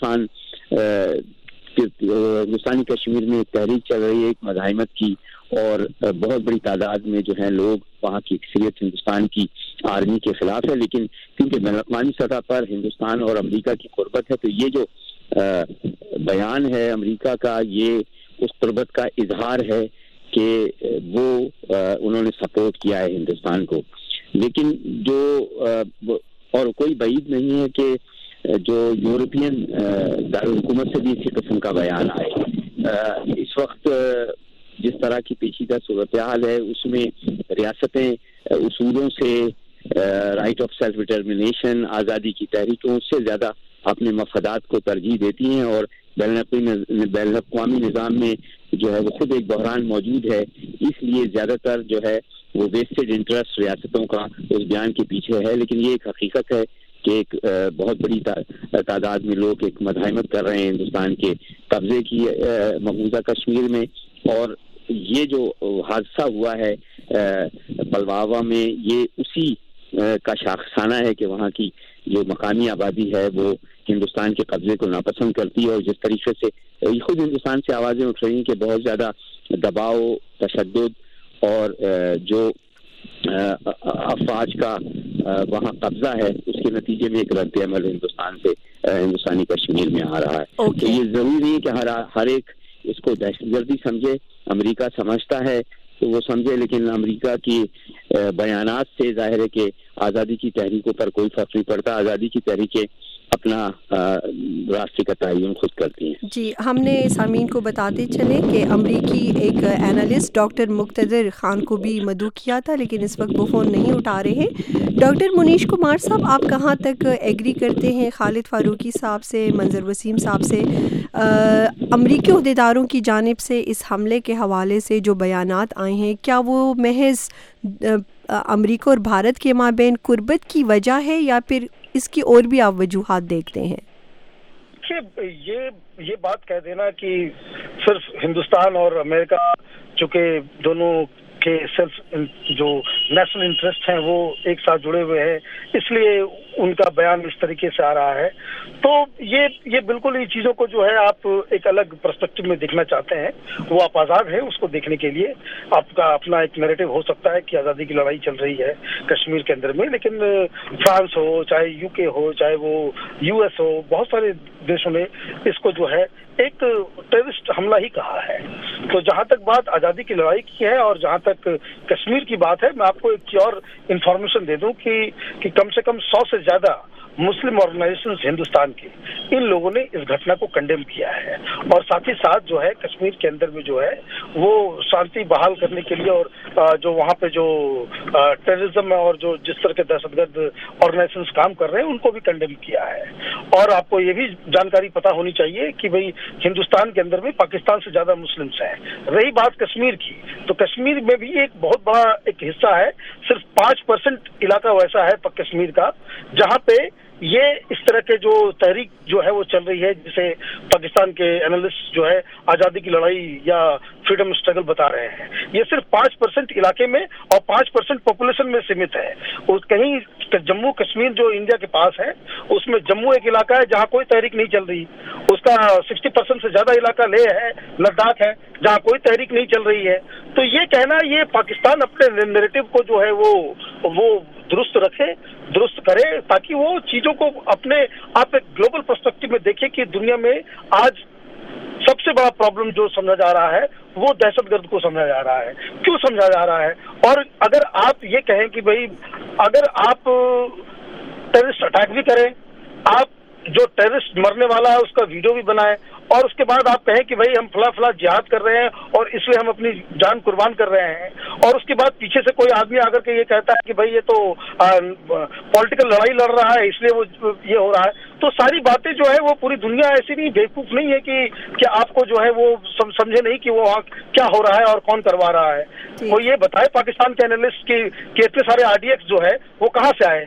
ہندوستانی کشمیر میں ایک تحریک چل رہی ہے ایک مزاحمت کی، اور بہت بڑی تعداد میں جو ہیں لوگ وہاں کی اکثریت ہندوستان کی آرمی کے خلاف ہے، لیکن کیونکہ بین الاقوامی سطح پر ہندوستان اور امریکہ کی قربت ہے تو یہ جو بیان ہے امریکہ کا، یہ اس قربت کا اظہار ہے کہ وہ انہوں نے سپورٹ کیا ہے ہندوستان کو۔ لیکن جو اور کوئی بعید نہیں ہے کہ جو یورپین دارالحکومت سے بھی اسی قسم کا بیان آئے۔ اس وقت جس طرح کی پیچیدہ صورتحال ہے اس میں ریاستیں اصولوں سے، رائٹ آف سیلف ڈٹرمنیشن، آزادی کی تحریکوں سے زیادہ اپنے مفادات کو ترجیح دیتی ہیں، اور بین الاقوامی نظام میں جو ہے وہ خود ایک بحران موجود ہے، اس لیے زیادہ تر جو ہے وہ ویسٹڈ انٹرسٹ ریاستوں کا اس بیان کے پیچھے ہے۔ لیکن یہ ایک حقیقت ہے کہ ایک بہت بڑی تعداد میں لوگ ایک مزاحمت کر رہے ہیں ہندوستان کے قبضے کی مقبوضہ کشمیر میں، اور یہ جو حادثہ ہوا ہے پلواوا میں، یہ اسی کا شاخسانہ ہے کہ وہاں کی جو مقامی آبادی ہے وہ ہندوستان کے قبضے کو ناپسند کرتی ہے، اور جس طریقے سے خود ہندوستان سے آوازیں اٹھ رہی ہیں کہ بہت زیادہ دباؤ، تشدد اور جو افواج کا وہاں قبضہ ہے اس کے نتیجے میں ایک رد عمل ہندوستانی کشمیر میں آ رہا ہے۔ تو یہ ضروری نہیں کہ ہر ایک اس کو دہشت گردی سمجھے، امریکہ سمجھتا ہے تو وہ سمجھے، لیکن امریکہ کی بیانات سے ظاہر ہے کہ آزادی کی تحریکوں پر کوئی فرق نہیں پڑتا۔ آزادی کی تحریکیں اپنا راستے کا تعین خود کرتی ہیں. جی، ہم نے سامعین کو بتاتے چلیں کہ امریکی ایک اینالسٹ ڈاکٹر مقتدر خان کو بھی مدعو کیا تھا، لیکن اس وقت وہ فون نہیں اٹھا رہے. ڈاکٹر منیش کمار صاحب، آپ کہاں تک ایگری کرتے ہیں خالد فاروقی صاحب سے، منظر وسیم صاحب سے؟ امریکی عہدیداروں کی جانب سے اس حملے کے حوالے سے جو بیانات آئے ہیں، کیا وہ محض امریکہ اور بھارت کے مابین قربت کی وجہ ہے یا پھر اس کی اور بھی آپ وجوہات دیکھتے ہیں؟ یہ بات کہہ دینا کہ صرف ہندوستان اور امریکہ چونکہ دونوں کے صرف جو نیشنل انٹرسٹ ہیں وہ ایک ساتھ جڑے ہوئے ہیں، اس لیے ان کا بیان اس طریقے سے آ رہا ہے، تو یہ بالکل ان چیزوں کو جو ہے آپ ایک الگ پرسپیکٹو میں دیکھنا چاہتے ہیں، وہ آپ آزاد ہیں اس کو دیکھنے کے لیے. آپ کا اپنا ایک نیریٹو ہو سکتا ہے کہ آزادی کی لڑائی چل رہی ہے کشمیر کے اندر میں، لیکن فرانس ہو، چاہے یو کے ہو، چاہے وہ یو ایس ہو، بہت سارے دیشوں نے اس کو جو ہے ایک ٹیررسٹ حملہ ہی کہا ہے. تو جہاں تک بات آزادی کی لڑائی کی ہے اور جہاں تک کشمیر کی بات ہے، میں آپ کو ایک اور انفارمیشن دے دوں کہ کم سے کم 100 سے زیادہ مسلم آرگنائزیشنز ہندوستان کی ان لوگوں نے اس گھٹنا کو کنڈیم کیا ہے، اور ساتھ ہی ساتھ جو ہے کشمیر کے اندر میں جو ہے وہ شانتی بحال کرنے کے لیے اور جو وہاں پہ جو ٹیررزم اور جو جس طرح کے دہشت گرد آرگنائزیشنز کام کر رہے ہیں ان کو بھی کنڈیم کیا ہے. اور آپ کو یہ بھی جانکاری پتہ ہونی چاہیے کہ بھئی ہندوستان کے اندر میں پاکستان سے زیادہ مسلمس ہیں. رہی بات کشمیر کی، تو کشمیر میں بھی ایک بہت بڑا ایک حصہ ہے، صرف 5% علاقہ ویسا ہے کشمیر کا جہاں پہ یہ اس طرح کے جو تحریک جو ہے وہ چل رہی ہے، جسے پاکستان کے اینالسٹ جو ہے آزادی کی لڑائی یا فریڈم اسٹرگل بتا رہے ہیں. یہ صرف 5% علاقے میں اور 5% پاپولیشن میں سمت ہے. کہیں جموں کشمیر جو انڈیا کے پاس ہے اس میں جموں ایک علاقہ ہے جہاں کوئی تحریک نہیں چل رہی، اس کا 60% سے زیادہ علاقہ لیہ ہے، لداخ ہے جہاں کوئی تحریک نہیں چل رہی ہے. تو یہ کہنا یہ پاکستان اپنے نیریٹو کو جو ہے وہ درست رکھے، درست کرے، تاکہ وہ چیزوں کو اپنے آپ ایک گلوبل پرسپیکٹو میں دیکھے کہ دنیا میں آج سب سے بڑا پرابلم جو سمجھا جا رہا ہے وہ دہشت گرد کو سمجھا جا رہا ہے. کیوں سمجھا جا رہا ہے؟ اور اگر آپ یہ کہیں کہ بھئی اگر آپ ٹیررسٹ اٹیک بھی کریں، آپ جو ٹیررسٹ مرنے والا ہے اس کا ویڈیو بھی بنائیں، اور اس کے بعد آپ کہیں کہ بھئی ہم فلاں جہاد کر رہے ہیں اور اس لیے ہم اپنی جان قربان کر رہے ہیں، اور اس کے بعد پیچھے سے کوئی آدمی آ کر کے یہ کہتا ہے کہ بھئی یہ تو پولیٹیکل لڑائی لڑ رہا ہے اس لیے وہ یہ ہو رہا ہے، تو ساری باتیں جو ہے وہ پوری دنیا ایسی نہیں بیوقوف نہیں ہے کہ آپ کو جو ہے وہ سمجھے نہیں کہ وہ کیا ہو رہا ہے اور کون کروا رہا ہے. وہ یہ بتائے پاکستان کے اینالسٹ کہ اتنے سارے RDX جو ہے وہ کہاں سے آئے،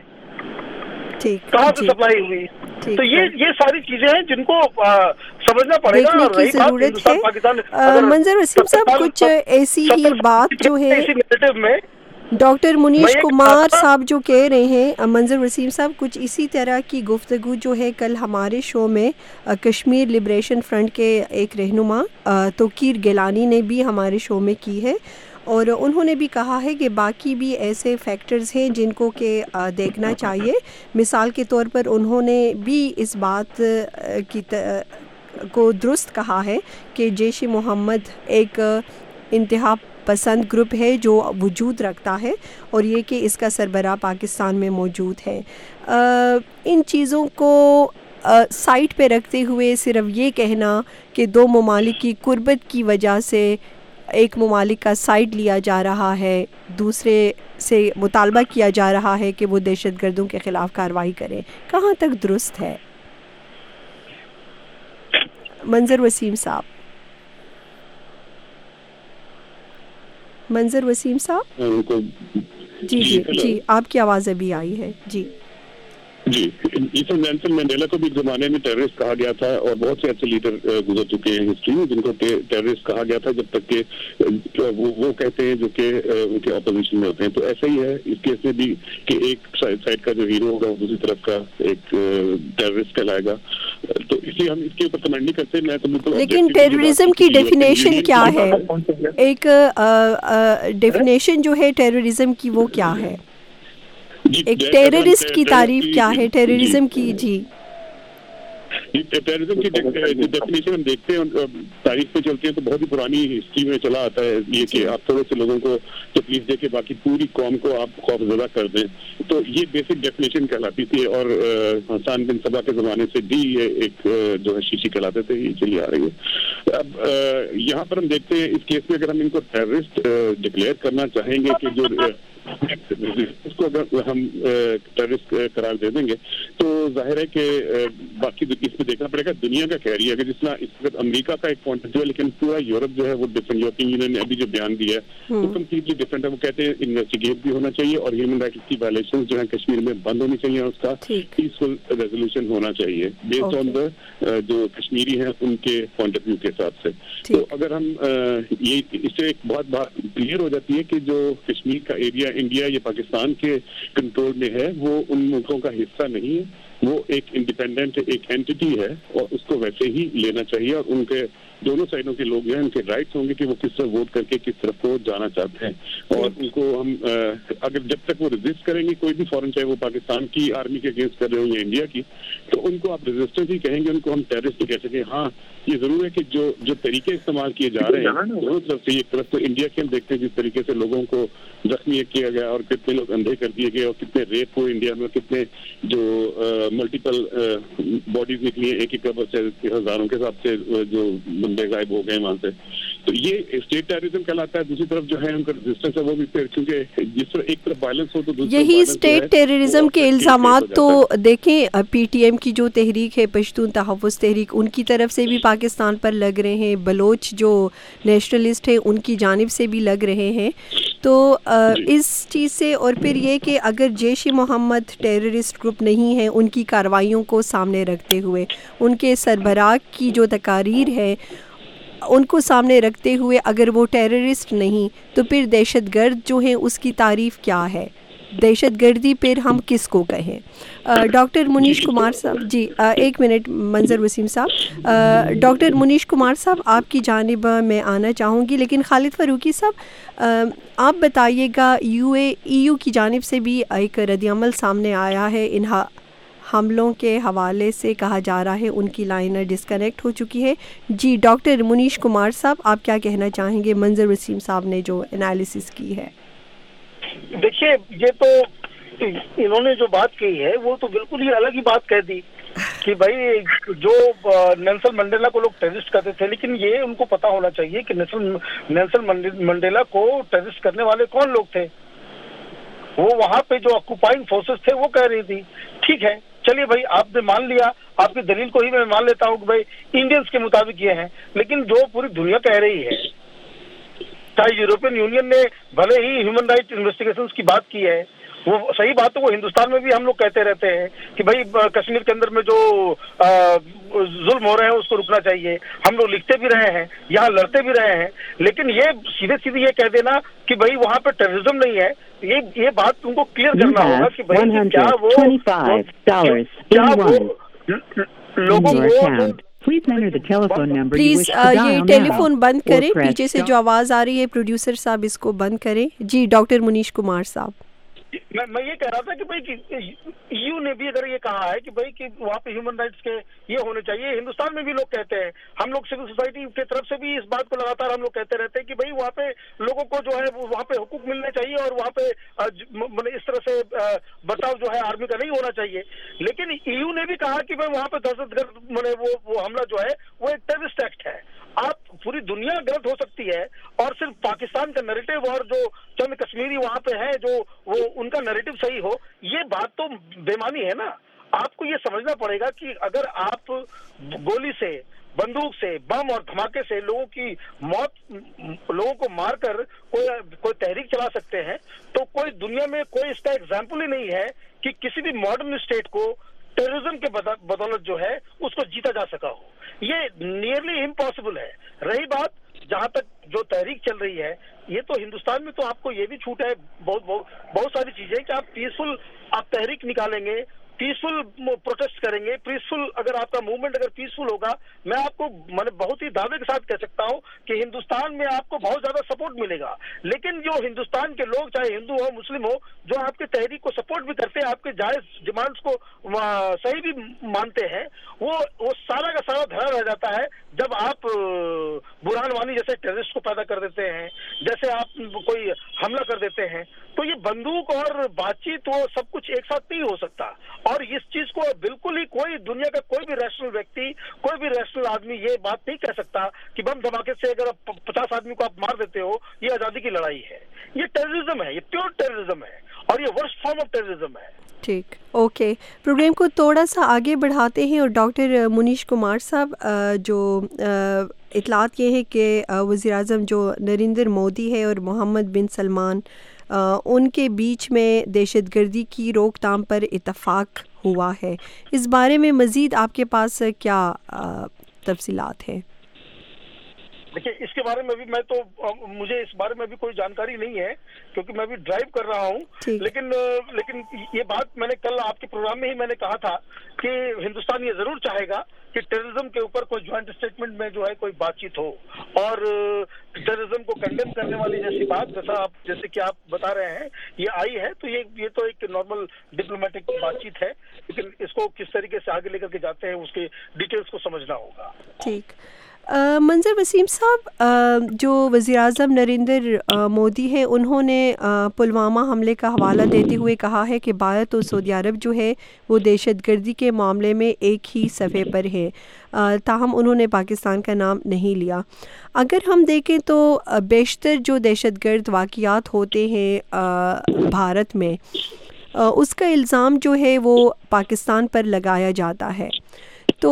کہاں سے سپلائی ہوئی. تو یہ ساری چیزیں ہیں جن کو سمجھنا پڑے گا. دیکھنے کی ضرورت ہے. منظر وسیم صاحب، کچھ ایسی ہی بات جو ہے ڈاکٹر منیش کمار صاحب جو کہہ رہے ہیں، منظر وسیم صاحب کچھ اسی طرح کی گفتگو جو ہے کل ہمارے شو میں کشمیر لبریشن فرنٹ کے ایک رہنما توقیر گیلانی نے بھی ہمارے شو میں کی ہے، اور انہوں نے بھی کہا ہے کہ باقی بھی ایسے فیکٹرز ہیں جن کو کہ دیکھنا چاہیے. مثال کے طور پر انہوں نے بھی اس بات کی کو درست کہا ہے کہ جیش محمد ایک انتہا پسند گروپ ہے جو وجود رکھتا ہے، اور یہ کہ اس کا سربراہ پاکستان میں موجود ہے. ان چیزوں کو سائٹ پہ رکھتے ہوئے صرف یہ کہنا کہ دو ممالک کی قربت کی وجہ سے ایک ممالک کا سائڈ لیا جا رہا ہے، دوسرے سے مطالبہ کیا جا رہا ہے کہ وہ دہشت گردوں کے خلاف کارروائی کریں، کہاں تک درست ہے؟ منظر وسیم صاحب. منظر وسیم صاحب جی آپ کی آواز ابھی آئی ہے. جی نیلسن منڈیلا کو بھی زمانے میں ٹیررسٹ کہا گیا تھا، اور بہت سے ایسے لیڈر گزر چکے ہیں ہسٹری میں جن کو ٹیررسٹ کہا گیا تھا، جب تک کہ وہ کہتے ہیں جو کہ ان کے اپوزیشن میں ہوتے ہیں. تو ایسا ہی ہے اس کیس میں بھی کہ ایک سائڈ کا جو ہیرو ہوگا وہ دوسری طرف کا ایک ٹیررسٹ کہلائے گا. تو اس لیے ہم اس کے اوپر کمنٹ نہیں کرتے. میں تو بالکل، لیکن ٹیررزم کی ڈیفینیشن کیا ہے؟ ایک ڈیفینیشن جو ہے ٹیررزم کی وہ کیا ہے؟ ایک ٹیررسٹ کی تعریف کیا ہے ٹیررزم کی؟ टेररिज्म की डेफिनेशन हम देखते हैं, तारीख पे चलते हैं तो बहुत ही पुरानी हिस्ट्री में चला आता है ये कि आप थोड़े से लोगों को तकलीफ दे के बाकी पूरी कौम को आप खौफजदा कर दें, तो ये बेसिक डेफिनेशन कहलाती थी। और हसन बिन सबा के ज़माने से भी ये एक जो है शीशी कहलाते थे, ये चली आ रही है। अब यहाँ पर हम देखते हैं इस केस में अगर हम इनको टेररिस्ट डिक्लेयर करना चाहेंगे कि जो उसको अगर हम टेररिस्ट करार दे देंगे तो जाहिर है कि बाकी इसमें देखना पड़ेगा दुनिया का कह रही है। अगर जिस तरह इस वक्त अमेरिका का एक पॉइंट ऑफ व्यू है, लेकिन पूरा यूरोप जो है वो डिफरेंट, यूरोपियन यूनियन ने अभी जो बयान दिया है वो कम्प्लीटली डिफरेंट है। वो कहते हैं इन्वेस्टिगेट भी होना चाहिए और ह्यूमन राइट्स की वायलेशन जो है कश्मीर में बंद होनी चाहिए और उसका पीसफुल रेजोल्यूशन होना चाहिए बेस्ड ऑन द जो कश्मीरी हैं उनके पॉइंट ऑफ व्यू के हिसाब से। तो अगर हम ये इससे एक बहुत बात क्लियर हो जाती है कि जो कश्मीर का एरिया इंडिया या पाकिस्तान के कंट्रोल में है वो उन मुल्कों का हिस्सा नहीं है, वो एक इंडिपेंडेंट एक एंटिटी है और उसको वैसे ही लेना चाहिए। और उनके दोनों साइडों के लोग जो हैं उनके राइट्स होंगे कि वो किस तरफ वोट करके किस तरफ को जाना चाहते हैं। और उनको हम अगर जब तक वो रेजिस्ट करेंगे कोई भी फॉरेन, चाहे वो पाकिस्तान की आर्मी के अगेंस्ट कर रहे हो या इंडिया की, तो उनको आप रेजिस्टेंस ही कहेंगे, उनको हम टेररिस्ट कह सकें। हाँ ये जरूर है कि जो तरीके इस्तेमाल किए जा रहे हैं दोनों तरफ से, एक तरफ तो इंडिया के हम देखते हैं जिस तरीके से लोगों को जख्मी किया गया और कितने लोग अंधे कर दिए गए और कितने रेप हुए इंडिया में, कितने जो मल्टीपल बॉडीज निकली हैं एक ही कब्र से, हजारों के हिसाब से जो बंदे गायब हो गए वहां से, तो ये स्टेट टेररिज्म कहलाता है। दूसरी तरफ जो है उनका रेजिस्टेंस है वो भी, क्योंकि जिस तरह एक तरफ वायलेंस हो तो दूसरी यही स्टेट टेररिज्म के इल्जामात तो देखें पीटीएम की जो तहरीक है पश्तून तहफ़्फ़ुज़ तहरीक, उनकी तरफ से भी पाकिस्तान पर लग रहे हैं, बलोच जो नेशनलिस्ट है उनकी जानिब से भी लग रहे हैं। तो इस चीज़ से और फिर ये कि अगर जैश ए मोहम्मद टेररिस्ट ग्रुप नहीं है, उनकी कार्रवाइयों को सामने रखते हुए उनके सरबराह की जो तकारीर है उनको सामने रखते हुए अगर वो टेररिस्ट नहीं तो फिर दहशतगर्द जो है उसकी तारीफ़ क्या है? दहशतगर्दी फिर हम किसको कहें? डॉक्टर मुनीश कुमार साहब जी, एक मिनट मंजर वसीम साहब, डॉक्टर मुनीश कुमार साहब आपकी जानिब मैं आना चाहूँगी, लेकिन खालिद फ़ारूकी साहब आप बताइएगा, EU की जानिब से भी एक रद्द-ए-अमल सामने आया है इन हमलों के हवाले से, कहा जा रहा है उनकी लाइन डिस्कनेक्ट हो चुकी है। जी डॉक्टर मुनीश कुमार साहब आप क्या कहना चाहेंगे मंजर वसीम साहब ने जो एनालिसिस की है? देखिए ये तो इन्होंने जो बात कही है वो तो बिल्कुल ही अलग ही बात कह दी कि भाई जो नेल्सन मंडेला को लोग टेररिस्ट कहते थे, लेकिन ये उनको पता होना चाहिए कि नेल्सन मंडेला को टेररिस्ट करने वाले कौन लोग थे। वो वहां पे जो ऑक्यूपाइंग फोर्सेस थे वो कह रही थी, ठीक है चलिए भाई आपने मान लिया, आपकी दलील को ही मैं मान लेता हूँ कि भाई इंडियंस के मुताबिक ये हैं, लेकिन जो पूरी दुनिया कह रही है, चाहे यूरोपियन यूनियन ने भले ही ह्यूमन राइट इन्वेस्टिगेशंस की बात की है, वो सही बात है, वो हिंदुस्तान में भी हम लोग कहते रहते हैं कि भाई कश्मीर के अंदर में जो जुल्म हो रहे हैं उसको रुकना चाहिए, हम लोग लिखते भी रहे हैं, यहाँ लड़ते भी रहे हैं, लेकिन ये सीधे सीधे ये कह देना कि भाई वहाँ पे टेररिज्म नहीं है, ये बात तुमको क्लियर करना होगा कि भाई क्या वो लोगों को प्लीज ये टेलीफोन बंद करें, पीछे से जो आवाज आ रही है प्रोड्यूसर साहब इसको बंद करें। जी डॉक्टर मुनीश कुमार साहब, मैं ये कह रहा था कि भाई EU ने भी अगर ये कहा है कि भाई कि वहाँ पे ह्यूमन राइट्स के ये होने चाहिए, हिंदुस्तान में भी लोग कहते हैं, हम लोग सिविल सोसाइटी की तरफ से भी इस बात को लगातार हम लोग कहते रहते हैं कि भाई वहाँ पे लोगों को जो है वहाँ पे हुकूक मिलने चाहिए और वहाँ पे इस तरह से बर्ताव जो है आर्मी का नहीं होना चाहिए। लेकिन EU ने भी कहा कि भाई वहाँ पे दहशतगर्द वो हमला जो है वो एक टेररिस्ट एक्ट है। आप पूरी दुनिया गलत हो सकती है और सिर्फ पाकिस्तान का नैरेटिव और जो चंद कश्मीरी वहाँ पे है जो वो उनका नैरेटिव सही हो, ये बात तो बेमानी है ना। आपको ये समझना पड़ेगा कि अगर आप गोली से, बंदूक से, बम और धमाके से लोगों की मौत, लोगों को मारकर कोई तहरीक चला सकते हैं, तो कोई दुनिया में कोई इसका एग्जाम्पल ही नहीं है कि किसी भी मॉडर्न स्टेट को टेररिज्म के बदौलत जो है उसको जीता जा सका हो। ये नियरली इम्पॉसिबल है। रही बात जहाँ तक जो तहरीक चल रही है, ये तो हिंदुस्तान में तो आपको ये भी छूट है बहुत सारी चीजें कि आप पीसफुल आप तहरीक निकालेंगे पीसफुल प्रोटेस्ट करेंगे, पीसफुल अगर आपका मूवमेंट अगर पीसफुल होगा, मैं आपको मैंने बहुत ही दावे के साथ कह सकता हूं कि हिंदुस्तान में आपको बहुत ज्यादा सपोर्ट मिलेगा। लेकिन जो हिंदुस्तान के लोग, चाहे हिंदू हो मुस्लिम हो, जो आपके तहरीक को सपोर्ट भी करते हैं, आपके जायज डिमांड्स को सही भी मानते हैं, वो सारा का सारा धरा रह जाता है जब आप बुरहान वानी जैसे टेररिस्ट को पैदा कर देते हैं, जैसे आप कोई हमला कर देते हैं। तो ये बंदूक और बातचीत वो सब कुछ एक साथ नहीं हो सकता, और इस चीज को बिल्कुल ही कोई दुनिया का कोई भी रैशनल व्यक्ति, कोई भी रैशनल आदमी ये बात नहीं कह सकता कि बम धमाके से अगर 50 आदमी को आप मार देते हो ये आजादी की लड़ाई है। ये टेररिज्म है, ये प्योर टेररिज्म है, और ये वर्स्ट फॉर्म ऑफ टेररिज्म है। ठीक, ओके, प्रोग्राम को थोड़ा सा आगे बढ़ाते हैं और डॉक्टर मुनीश कुमार साहब, जो इतलात ये है कि वज़ीर-ए-आज़म जो नरेंद्र मोदी है और मोहम्मद बिन सलमान, उनके बीच में दहशतगर्दी की रोकथाम पर इत्तफाक हुआ है। इस बारे में मज़ीद आपके पास क्या तफसीलात हैं? देखिए, इसके बारे में भी मुझे इस बारे में भी कोई जानकारी नहीं है, क्योंकि मैं भी ड्राइव कर रहा हूँ। लेकिन ये बात मैंने कल आपके प्रोग्राम में ही मैंने कहा था कि हिंदुस्तान ये जरूर चाहेगा कि टेररिज्म के ऊपर कोई ज्वाइंट स्टेटमेंट में जो है कोई बातचीत हो, और टेररिज्म को कंडेम करने वाली जैसी बात जैसे कि आप बता रहे हैं ये आई है, तो ये तो एक नॉर्मल डिप्लोमेटिक बातचीत है, लेकिन इसको किस तरीके से आगे लेकर के जाते हैं उसके डिटेल्स को समझना होगा। ठीक, मंजर वसीम साहब, जो वज़ीर-ए-आज़म नरेंद्र मोदी हैं, उन्होंने पुलवामा हमले का हवाला देते हुए कहा है कि भारत और सऊदी अरब जो है वो दहशतगर्दी के मामले में एक ही सफ़े पर है, ताहम उन्होंने पाकिस्तान का नाम नहीं लिया। अगर हम देखें तो बेशतर जो दहशतगर्द वाक़ियात होते हैं भारत में, उसका इल्ज़ाम जो है वो पाकिस्तान पर लगाया जाता है। तो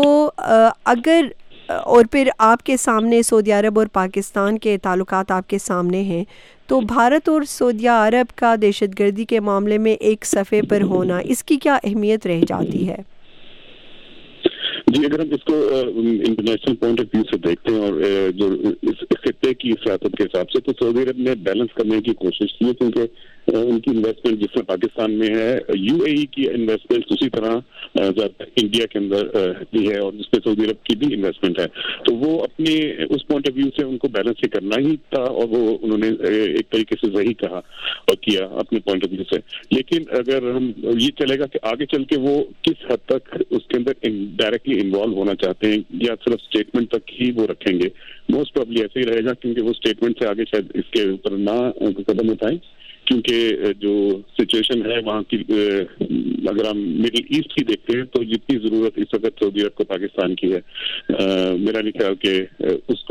अगर और फिर आपके सामने सऊदी अरब और पाकिस्तान के ताल्लुकात आपके सामने हैं, तो भारत और सऊदी अरब का दहशतगर्दी के मामले में एक सफ़े पर होना, इसकी क्या अहमियत रह जाती है? जी, अगर हम इसको इंटरनेशनल पॉइंट ऑफ व्यू से देखते हैं और जो इस खित्ते की सियासत के हिसाब से, तो सऊदी अरब ने बैलेंस करने की कोशिश की है, क्योंकि उनकी इन्वेस्टमेंट जिसमें पाकिस्तान में है, यूएई की इन्वेस्टमेंट उसी तरह इंडिया के अंदर भी है और जिसमें सऊदी अरब की भी इन्वेस्टमेंट है। तो वो अपने उस पॉइंट ऑफ व्यू से उनको बैलेंस ही करना ही था, और वो उन्होंने एक तरीके से सही कहा और किया अपने पॉइंट ऑफ व्यू से। लेकिन अगर हम ये चलेगा कि आगे चल के वो किस हद तक उसके अंदर डायरेक्टली इन्वॉल्व होना चाहते हैं या सिर्फ स्टेटमेंट तक ही वो रखेंगे, मोस्ट प्रॉब्ली ऐसे ही रहेगा, क्योंकि वो स्टेटमेंट से आगे शायद इसके ऊपर ना कदम उठाएं, क्योंकि जो सिचुएशन है वहाँ की, अगर हम मिडिल ईस्ट की देखते हैं तो जितनी ज़रूरत इस वक्त सऊदी अरब को पाकिस्तान की है, मेरा नहीं ख्याल कि उसको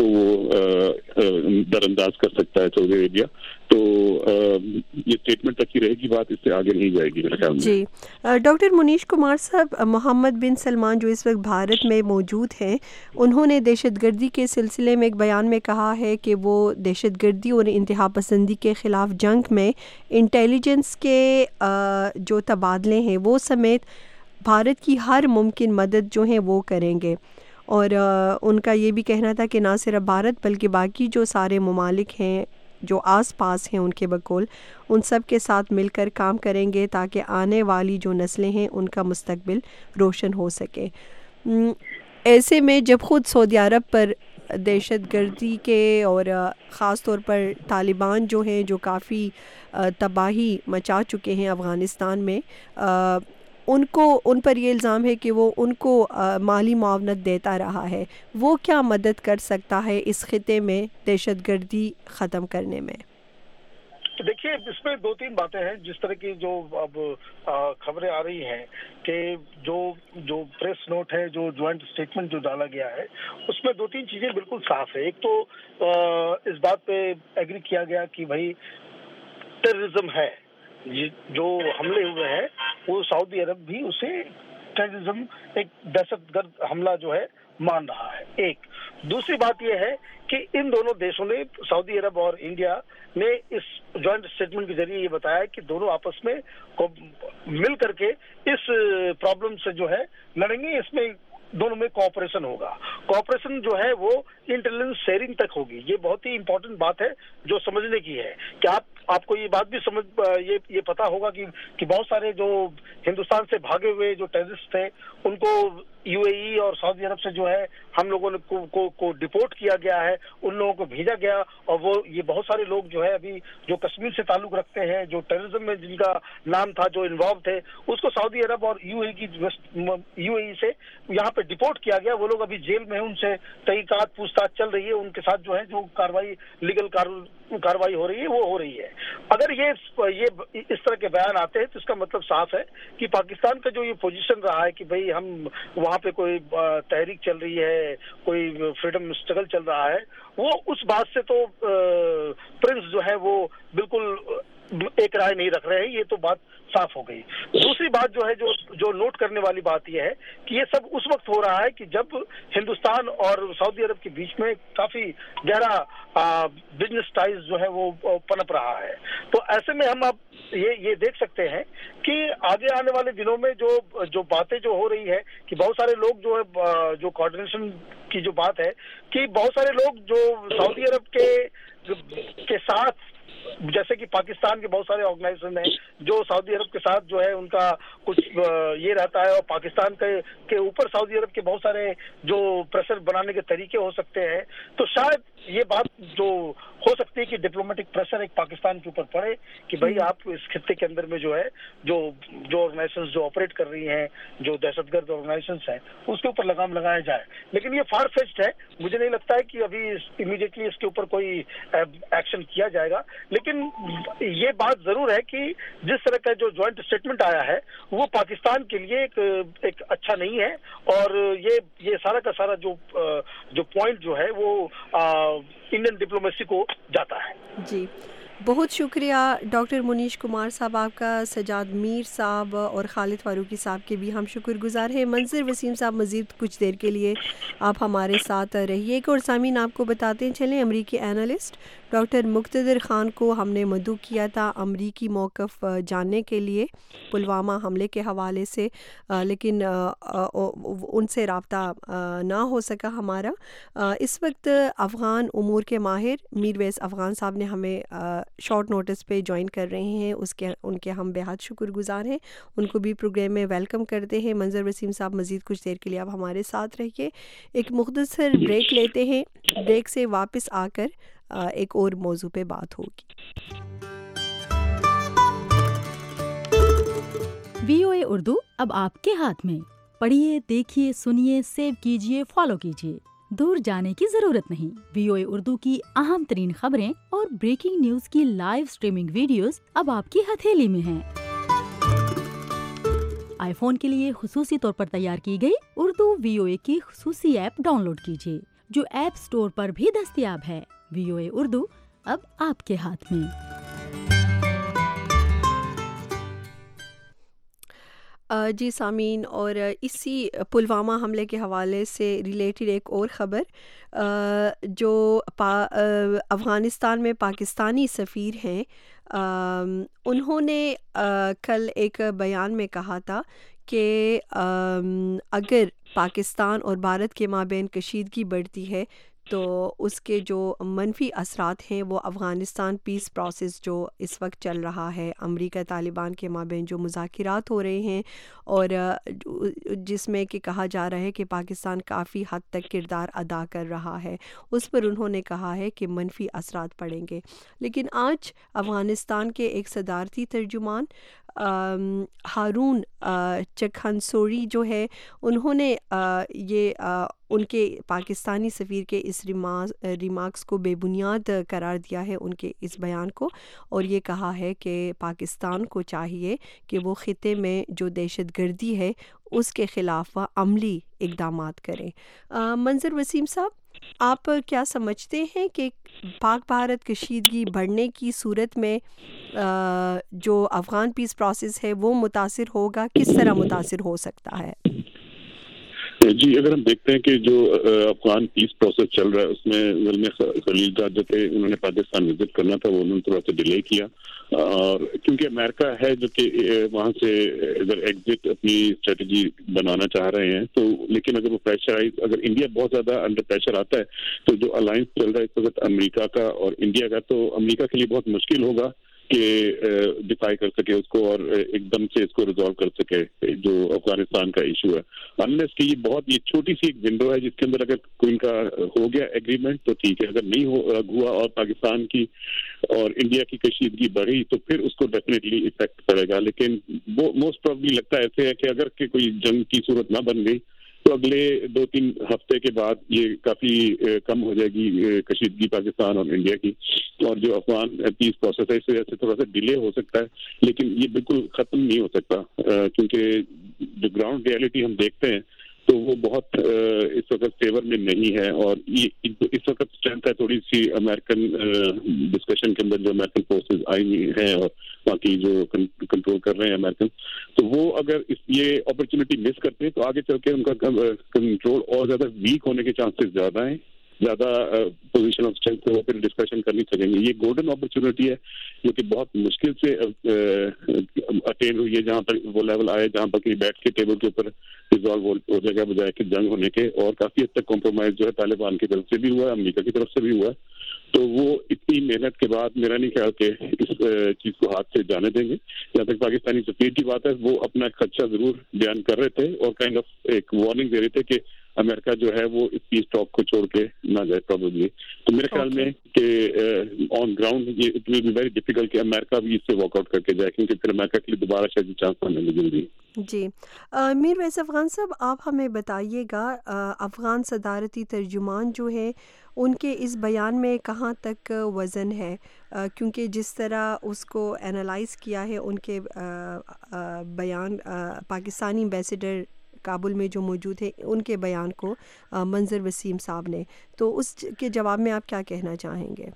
वो दरअंदाज कर सकता है सऊदी अरेबिया। तो ये स्टेटमेंट तक ही रहेगी बात, इससे आगे नहीं जाएगी मेरे ख्याल में। जी, डॉक्टर मुनीश कुमार साहब, मोहम्मद बिन सलमान जो इस वक्त भारत में मौजूद हैं, उन्होंने दहशतगर्दी के सिलसिले में एक बयान में कहा है कि वो दहशतगर्दी और इंतहा पसंदी के ख़िलाफ़ जंग में इंटेलिजेंस के जो तबादले हैं वो समेत भारत की हर मुमकिन मदद जो है वो करेंगे। और उनका ये भी कहना था कि ना सिर्फ भारत बल्कि बाकी जो सारे ममालिक हैं जो आस पास हैं उनके बकौल, उन सब के साथ मिलकर काम करेंगे ताकि आने वाली जो नस्लें हैं उनका मुस्तकबिल रोशन हो सके। ऐसे में जब ख़ुद सऊदी अरब पर दहशतगर्दी के और ख़ास तौर पर तालिबान जो हैं जो काफ़ी तबाही मचा चुके हैं अफ़गानिस्तान में, उन पर ये इल्ज़ाम है कि वो उनको माली मुआवनत देता रहा है, वो क्या मदद कर सकता है इस खिते में दहशतगर्दी ख़त्म करने में? तो देखिए, इसमें 2-3 बातें हैं। जिस तरह की जो अब खबरें आ रही हैं कि जो प्रेस नोट है, जो ज्वाइंट स्टेटमेंट जो डाला गया है, उसमें 2-3 चीजें बिल्कुल साफ है। एक तो इस बात पे एग्री किया गया कि भाई टेररिज्म है, जो हमले हुए हैं वो सऊदी अरब भी उसे टेररिज्म, एक दहशतगर्द हमला जो है मान रहा है। एक दूसरी बात यह है कि इन दोनों देशों ने, सऊदी अरब और इंडिया ने, इस जॉइंट स्टेटमेंट के जरिए ये बताया कि दोनों आपस में मिल करके इस प्रॉब्लम से जो है लड़ेंगे। इसमें दोनों में कोऑपरेशन होगा। कोऑपरेशन जो है वो इंटेलिजेंस शेयरिंग तक होगी। ये बहुत ही इंपॉर्टेंट बात है जो समझने की है कि आप آپ کو یہ بات بھی یہ پتا ہوگا کہ بہت سارے جو ہندوستان سے بھاگے ہوئے جو ٹیررسٹ تھے ان کو UAE اور سعودی عرب سے جو ہے ہم لوگوں نے کو ڈپورٹ کیا گیا ہے، ان لوگوں کو بھیجا گیا، اور وہ یہ بہت سارے لوگ جو ہے ابھی جو کشمیر سے تعلق رکھتے ہیں، جو ٹیررزم میں جن کا نام تھا، جو انوالو تھے، اس کو سعودی عرب اور UAE سے یہاں پہ ڈپورٹ کیا گیا. وہ لوگ ابھی جیل میں ہیں، ان سے تحقیقات پوچھ تاچھ چل رہی ہے، ان کے ساتھ جو ہے جو لیگل کاروائی ہو رہی ہے وہ ہو رہی ہے. اگر یہ اس طرح کے بیان آتے ہیں تو اس کا مطلب صاف ہے کہ پاکستان کا جو یہ پوزیشن رہا ہے کہ بھئی ہم وہاں پہ کوئی تحریک چل رہی ہے، کوئی فریڈم اسٹرگل چل رہا ہے، وہ اس بات سے تو پرنس جو ہے وہ بالکل ایک رائے نہیں رکھ رہے ہیں. یہ تو بات صاف ہو گئی. دوسری بات جو ہے جو نوٹ کرنے والی بات یہ ہے کہ یہ سب اس وقت ہو رہا ہے کہ جب ہندوستان اور سعودی عرب کے بیچ میں کافی گہرا بزنس ٹائز جو ہے وہ پنپ رہا ہے. تو ایسے میں ہم اب یہ دیکھ سکتے ہیں کہ آگے آنے والے دنوں میں جو باتیں جو ہو رہی ہے کہ بہت سارے لوگ جو ہے جو کوآرڈینیشن کی جو بات ہے کہ بہت سارے لوگ جو سعودی عرب کے ساتھ، جیسے کہ پاکستان کے بہت سارے آرگنائزیشن ہیں جو سعودی عرب کے ساتھ جو ہے ان کا کچھ یہ رہتا ہے، اور پاکستان کے اوپر سعودی عرب کے بہت سارے جو پریشر بنانے کے طریقے ہو سکتے ہیں. تو شاید یہ بات جو ہو سکتی ہے کہ ڈپلومیٹک پریشر ایک پاکستان کے اوپر پڑے کہ بھئی آپ اس خطے کے اندر میں جو ہے جو آرگنائزیشنز جو آپریٹ کر رہی ہیں، جو دہشت گرد آرگنائزیشنز ہیں، اس کے اوپر لگام لگایا جائے. لیکن یہ فار فیچڈ ہے، مجھے نہیں لگتا ہے کہ ابھی امیڈیٹلی اس کے اوپر کوئی ایکشن کیا جائے گا. لیکن یہ بات ضرور ہے کہ جس طرح کا جو جوائنٹ اسٹیٹمنٹ آیا ہے وہ پاکستان کے لیے ایک اچھا نہیں ہے، اور یہ سارا کا سارا جو پوائنٹ جو ہے وہ انڈین ڈپلومیسی کو جاتا ہے. جی بہت شکریہ ڈاکٹر منیش کمار صاحب آپ کا. سجاد میر صاحب اور خالد فاروقی صاحب کے بھی ہم شکر گزار ہیں. منظر وسیم صاحب مزید کچھ دیر کے لیے آپ ہمارے ساتھ رہیے گا. اور سامعین آپ کو بتاتے چلیں امریکی اینالسٹ ڈاکٹر مقتدر خان کو ہم نے مدعو کیا تھا امریکی موقف جاننے کے لیے پلوامہ حملے کے حوالے سے، لیکن ان سے رابطہ نہ ہو سکا ہمارا. اس وقت افغان امور کے ماہر میر ویس افغان صاحب نے ہمیں شارٹ نوٹس پہ جوائن کر رہے ہیں، ان کے ہم بہت شکر گزار ہیں. ان کو بھی پروگرام میں ویلکم کرتے ہیں. منظر وسیم صاحب مزید کچھ دیر کے لیے آپ ہمارے ساتھ رہیے. ایک مختصر بریک لیتے ہیں، بریک سے واپس آ کر ایک اور موضوع پہ بات ہوگی. VOA اردو اب آپ کے ہاتھ میں. پڑھیے، دیکھیے، سنیے، سیو کیجیے، فالو کیجیے. دور جانے کی ضرورت نہیں. VOA اردو کی اہم ترین خبریں اور بریکنگ نیوز کی لائیو سٹریمنگ ویڈیوز اب آپ کی ہتھیلی میں ہیں. آئی فون کے لیے خصوصی طور پر تیار کی گئی اردو VOA کی خصوصی ایپ ڈاؤن لوڈ کیجیے، جو ایپ سٹور پر بھی دستیاب ہے. VOA اردو اب آپ کے ہاتھ میں. جی سامعین، اور اسی پلوامہ حملے کے حوالے سے ریلیٹڈ ایک اور خبر، جو افغانستان میں پاکستانی سفیر ہیں، انہوں نے کل ایک بیان میں کہا تھا کہ اگر پاکستان اور بھارت کے مابین کشیدگی بڑھتی ہے تو اس کے جو منفی اثرات ہیں وہ افغانستان پیس پروسیس جو اس وقت چل رہا ہے، امریکہ طالبان کے مابین جو مذاکرات ہو رہے ہیں، اور جس میں کہ کہا جا رہا ہے کہ پاکستان کافی حد تک کردار ادا کر رہا ہے، اس پر انہوں نے کہا ہے کہ منفی اثرات پڑیں گے. لیکن آج افغانستان کے ایک صدارتی ترجمان ہارون چکھنسوری جو ہے، انہوں نے یہ ان کے پاکستانی سفیر کے اس ریمارکس کو بے بنیاد قرار دیا ہے، ان کے اس بیان کو، اور یہ کہا ہے کہ پاکستان کو چاہیے کہ وہ خطے میں جو دہشت گردی ہے اس کے خلاف عملی اقدامات کریں. منظر وسیم صاحب، آپ کیا سمجھتے ہیں کہ پاک بھارت کشیدگی بڑھنے کی صورت میں جو افغان پیس پروسیس ہے وہ متاثر ہوگا؟ کس طرح متاثر ہو سکتا ہے؟ جی، اگر ہم دیکھتے ہیں کہ جو افغان پیس پروسیس چل رہا ہے اس میں زلمے خلیل جات جو تھے، انہوں نے پاکستان وزٹ کرنا تھا، وہ انہوں نے تھوڑا سا ڈیلے کیا، اور کیونکہ امریکہ ہے جو کہ وہاں سے اگر ایگزٹ اپنی اسٹریٹجی بنانا چاہ رہے ہیں، تو لیکن اگر وہ پریشرائز، اگر انڈیا بہت زیادہ انڈر پریشر آتا ہے تو جو الائنس چل رہا ہے اس وقت امریکہ کا اور انڈیا کا، تو امریکہ کے لیے بہت مشکل ہوگا کہ ڈیفائی کر سکے اس کو اور ایک دم سے اس کو ریزالو کر سکے جو افغانستان کا ایشو ہے. انلیس کہ یہ بہت یہ چھوٹی سی ایک ونڈو ہے جس کے اندر اگر کوئی ان کا ہو گیا ایگریمنٹ تو ٹھیک ہے, اگر نہیں ہوا اور پاکستان کی اور انڈیا کی کشیدگی بڑھی تو پھر اس کو ڈیفینیٹلی افیکٹ پڑے گا. لیکن وہ موسٹ پروبلی لگتا ایسے ہے کہ اگر کہ کوئی جنگ کی صورت نہ بن گئی تو اگلے 2-3 ہفتے کے بعد یہ کافی کم ہو جائے گی کشیدگی پاکستان اور انڈیا کی, اور جو افغان پیس پروسیس ہے اس وجہ سے تھوڑا سا ڈیلے ہو سکتا ہے, لیکن یہ بالکل ختم نہیں ہو سکتا کیونکہ جو گراؤنڈ ریئلٹی ہم دیکھتے ہیں تو وہ بہت اس وقت فیور میں نہیں ہے. اور یہ اس وقت اسٹرینتھ ہے تھوڑی سی امریکن ڈسکشن کے اندر جو امریکن فورسز آئی ہیں اور باقی جو کنٹرول کر رہے ہیں امریکن, تو وہ اگر یہ اپرچونٹی مس کرتے ہیں تو آگے چل کے ان کا کنٹرول اور زیادہ ویک ہونے کے چانسز زیادہ ہیں, زیادہ پوزیشن آف اسٹرینتھ پہ وہ پھر ڈسکشن کرنی سکیں گے. یہ گولڈن اپرچونٹی ہے جو کہ بہت مشکل سے اٹین ہوئی ہے, جہاں پر وہ لیول آئے جہاں پر کہ بیٹھ کے ٹیبل کے اوپر ریزالو ہو جائے گا بجائے کہ جنگ ہونے کے. اور کافی حد تک کمپرومائز جو ہے طالبان کی طرف سے بھی ہوا ہے, امریکہ کی طرف سے بھی ہوا ہے. تو وہ اتنی محنت کے بعد میرا نہیں خیال کہ اس چیز کو ہاتھ سے جانے دیں گے. جہاں تک پاکستانی سفیر کی بات ہے وہ اپنا خدشہ ضرور بیان کر رہے تھے اور کائنڈ آف ایک وارننگ دے رہے تھے کہ امریکہ جو ہے وہ اس پیس ٹاک کو چھوڑ کے نہ جائے پروبیبلی. تو میرے خیال میں کہ آن گراؤنڈ یہ it will be very difficult کہ امریکہ بھی اس سے واک آؤٹ کر کے جائے, کیونکہ پھر امریکہ کے لیے دوبارہ شاید چانس آنے میں جلدی. جی میر ویس افغان صاحب, آپ ہمیں بتائیے گا افغان صدارتی ترجمان جو ہے ان کے اس بیان میں کہاں تک وزن ہے, کیونکہ جس طرح اس کو انالائز کیا ہے ان کے بیان پاکستانی ایمبیسڈر کابل میں جو موجود ہے ان کے بیان کو منظر وسیم صاحب نے, تو اس کے جواب میں آپ کیا کہنا چاہیں گے؟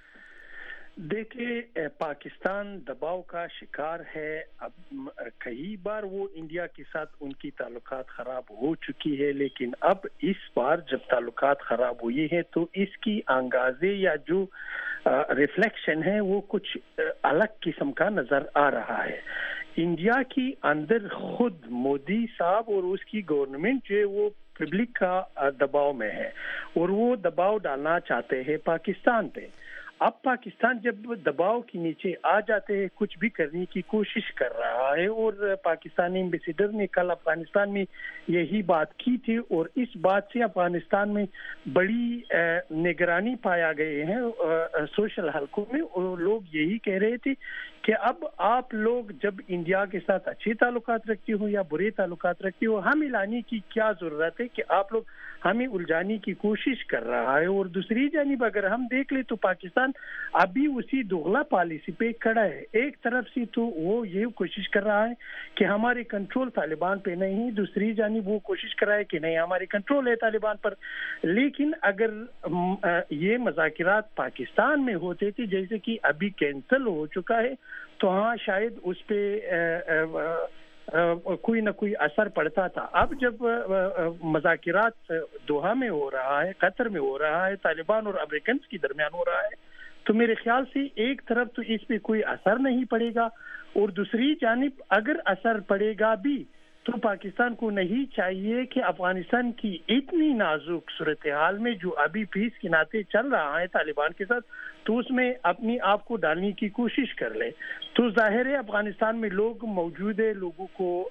دیکھیے پاکستان دباؤ کا شکار ہے. اب کئی بار وہ انڈیا کے ساتھ ان کی تعلقات خراب ہو چکی ہے, لیکن اب اس بار جب تعلقات خراب ہوئی ہے تو اس کی انگازے یا جو ریفلیکشن ہے وہ کچھ الگ قسم کا نظر آ رہا ہے. انڈیا کی اندر خود مودی صاحب اور اس کی گورنمنٹ جو ہے وہ پبلک کا دباؤ میں ہے اور وہ دباؤ ڈالنا چاہتے ہیں پاکستان پہ. اب پاکستان جب دباؤ کے نیچے آ جاتے ہیں کچھ بھی کرنے کی کوشش کر رہا ہے, اور پاکستانی ایمبیسیڈر نے کل افغانستان میں یہی بات کی تھی, اور اس بات سے افغانستان میں بڑی نگرانی پایا گئے ہیں سوشل حلقوں میں, اور لوگ یہی کہہ رہے تھے کہ اب آپ لوگ جب انڈیا کے ساتھ اچھے تعلقات رکھتے ہو یا برے تعلقات رکھتے ہو, ہمیں لانے کی کیا ضرورت ہے کہ آپ لوگ ہمیں الجھانے کی کوشش کر رہا ہے. اور دوسری جانب اگر ہم دیکھ لیں تو پاکستان ابھی اسی دوغلا پالیسی پہ کھڑا ہے. ایک طرف سے تو وہ یہ کوشش کر رہا ہے کہ ہمارے کنٹرول طالبان پہ نہیں, دوسری جانب وہ کوشش کر رہا ہے کہ نہیں ہمارے کنٹرول ہے طالبان پر. لیکن اگر یہ مذاکرات پاکستان میں ہوتے تھے جیسے کہ ابھی کینسل ہو چکا ہے, تو ہاں شاید اس پہ کوئی نہ کوئی اثر پڑتا تھا. اب جب مذاکرات دوحہ میں ہو رہا ہے, قطر میں ہو رہا ہے, طالبان اور امریکنز کے درمیان ہو رہا ہے, تو میرے خیال سے ایک طرف تو اس پہ کوئی اثر نہیں پڑے گا, اور دوسری جانب اگر اثر پڑے گا بھی تو پاکستان کو نہیں چاہیے کہ افغانستان کی اتنی نازک صورتحال میں جو ابھی پیس کے ناطے چل رہا ہے طالبان کے ساتھ, تو اس میں اپنی آپ کو ڈالنے کی کوشش کر لے. تو ظاہر ہے افغانستان میں لوگ موجود ہے, لوگوں کو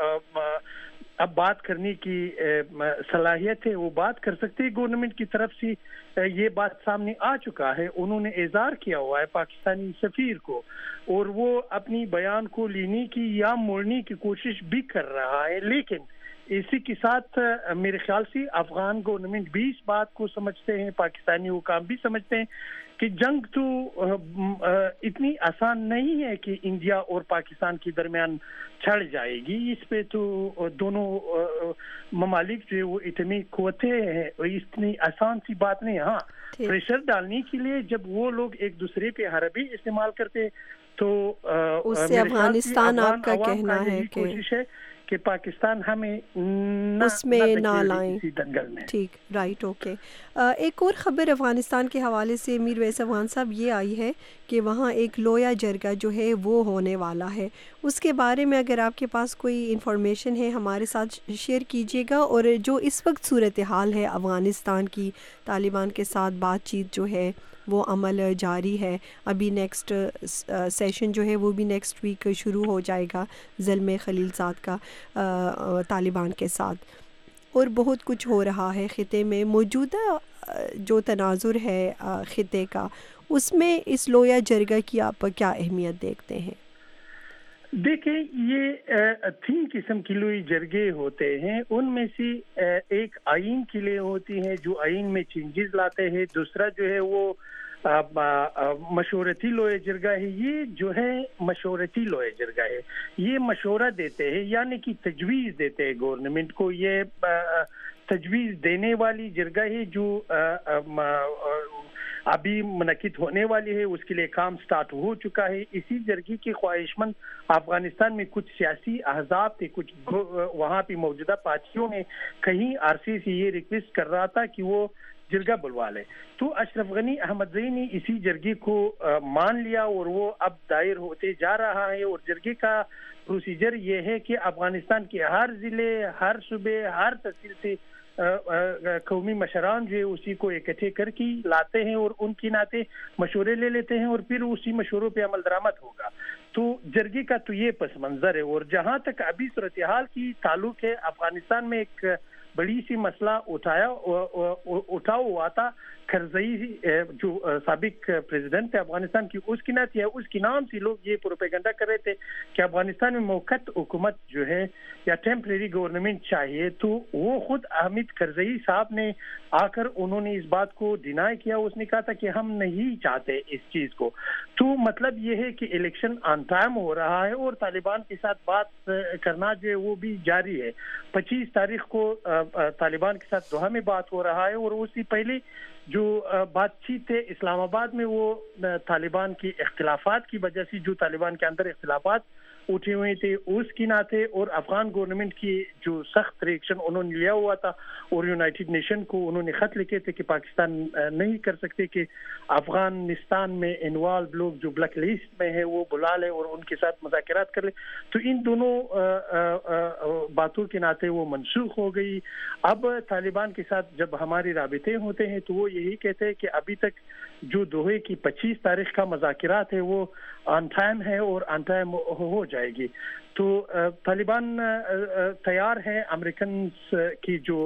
اب بات کرنے کی صلاحیت ہے, وہ بات کر سکتے ہیں. گورنمنٹ کی طرف سے یہ بات سامنے آ چکا ہے, انہوں نے اظہار کیا ہوا ہے پاکستانی سفیر کو, اور وہ اپنی بیان کو لینے کی یا موڑنے کی کوشش بھی کر رہا ہے. لیکن اسی کے ساتھ میرے خیال سے افغان گورنمنٹ بھی اس بات کو سمجھتے ہیں, پاکستانی حکام بھی سمجھتے ہیں کہ جنگ تو اتنی آسان نہیں ہے کہ انڈیا اور پاکستان کے درمیان چھڑ جائے گی. اس پہ تو دونوں ممالک جو وہ اتنی قوتیں ہیں, اتنی آسان سی بات نہیں. ہاں پریشر ڈالنے کے لیے جب وہ لوگ ایک دوسرے پہ حربی استعمال کرتے تو اس سے افغانستان آپ کا کہنا ہے کہ کوشش ہے کہ پاکستان ہمیں اس میں نہ لائیں. دنگل میں. ٹھیک, رائٹ, اوکے. ایک اور خبر افغانستان کے حوالے سے میر ویس افغان صاحب یہ آئی ہے کہ وہاں ایک لویا جرگہ جو ہے وہ ہونے والا ہے. اس کے بارے میں اگر آپ کے پاس کوئی انفارمیشن ہے ہمارے ساتھ شیئر کیجیے گا, اور جو اس وقت صورتحال ہے افغانستان کی طالبان کے ساتھ بات چیت جو ہے وہ عمل جاری ہے. ابھی نیکسٹ سیشن جو ہے وہ بھی نیکسٹ ویک شروع ہو جائے گا زلمے خلیلزاد کا طالبان کے ساتھ. اور بہت کچھ ہو رہا ہے خطے میں. موجودہ جو تناظر ہے خطے کا, اس میں اس لویا جرگہ کی آپ کیا اہمیت دیکھتے ہیں؟ دیکھیں, یہ 3 قسم کی لوئی جرگے ہوتے ہیں. ان میں سے ایک آئین کی لے ہوتی ہے جو آئین میں چینجز لاتے ہیں. دوسرا جو ہے وہ مشورتی لوئے جرگہ ہے. یہ جو ہے مشورتی لوئے جرگہ ہے, یہ مشورہ دیتے ہیں یعنی کہ تجویز دیتے ہیں گورنمنٹ کو. یہ تجویز دینے والی جرگہ ہے جو ابھی منعقد ہونے والی ہے. اس کے لیے کام سٹارٹ ہو چکا ہے. اسی جرگی کی خواہش مند افغانستان میں کچھ سیاسی احزاب تھے, کچھ وہاں پہ موجودہ پارٹیوں نے کہیں عرصے سے یہ ریکویسٹ کر رہا تھا کہ وہ جرگہ بلوا لے. تو اشرف غنی احمد زئی نے اسی جرگے کو مان لیا اور وہ اب دائر ہوتے جا رہا ہے. اور جرگے کا پروسیجر یہ ہے کہ افغانستان کے ہر ضلع, ہر صوبے, ہر تحصیل سے قومی مشران جو ہے اسی کو اکٹھے کر کے لاتے ہیں اور ان کی ناطے مشورے لے لیتے ہیں اور پھر اسی مشوروں پہ عمل درآمد ہوگا. تو جرگے کا تو یہ پس منظر ہے. اور جہاں تک ابھی صورتحال کی تعلق ہے, افغانستان میں ایک بڑی سی مسئلہ اٹھا ہوا تھا. کرزئی جو سابق پریزیڈنٹ ہے افغانستان کی, اس کی نعت ہے, اس کے نام سے لوگ یہ پروپیگنڈا کر رہے تھے کہ افغانستان میں موقت حکومت جو ہے یا ٹیمپریری گورنمنٹ چاہیے. تو وہ خود حامد کرزئی صاحب نے آ کر انہوں نے اس بات کو ڈینائی کیا. اس نے کہا تھا کہ ہم نہیں چاہتے اس چیز کو. تو مطلب یہ ہے کہ الیکشن آن ٹائم ہو رہا ہے اور طالبان کے ساتھ بات کرنا جو ہے وہ بھی جاری ہے. 25 تاریخ کو طالبان کے ساتھ دوحہ میں بات ہو رہا ہے. اور اس سے پہلے جو بات چیت ہے اسلام آباد میں, وہ طالبان کی اختلافات کی وجہ سے, جو طالبان کے اندر اختلافات اٹھے ہوئے تھے اس کی ناطے, اور افغان گورنمنٹ کی جو سخت ریئیکشن انہوں نے لیا ہوا تھا اور یونائٹڈ نیشن کو انہوں نے خط لکھے تھے کہ پاکستان نہیں کر سکتے کہ افغانستان میں انوالو لوگ جو بلیک لسٹ میں ہے وہ بلا لے اور ان کے ساتھ مذاکرات کر لے. تو ان دونوں باتوں کے ناطے وہ منسوخ ہو گئی. اب طالبان کے ساتھ جب ہمارے رابطے ہوتے ہیں تو وہ یہی کہتے ہیں کہ ابھی تک جو دوحے کی 25 تاریخ کا مذاکرات ہے وہ آن ٹائم ہے اور آن ٹائم ہو جائے گی. تو طالبان تیار ہے. امریکنز کی جو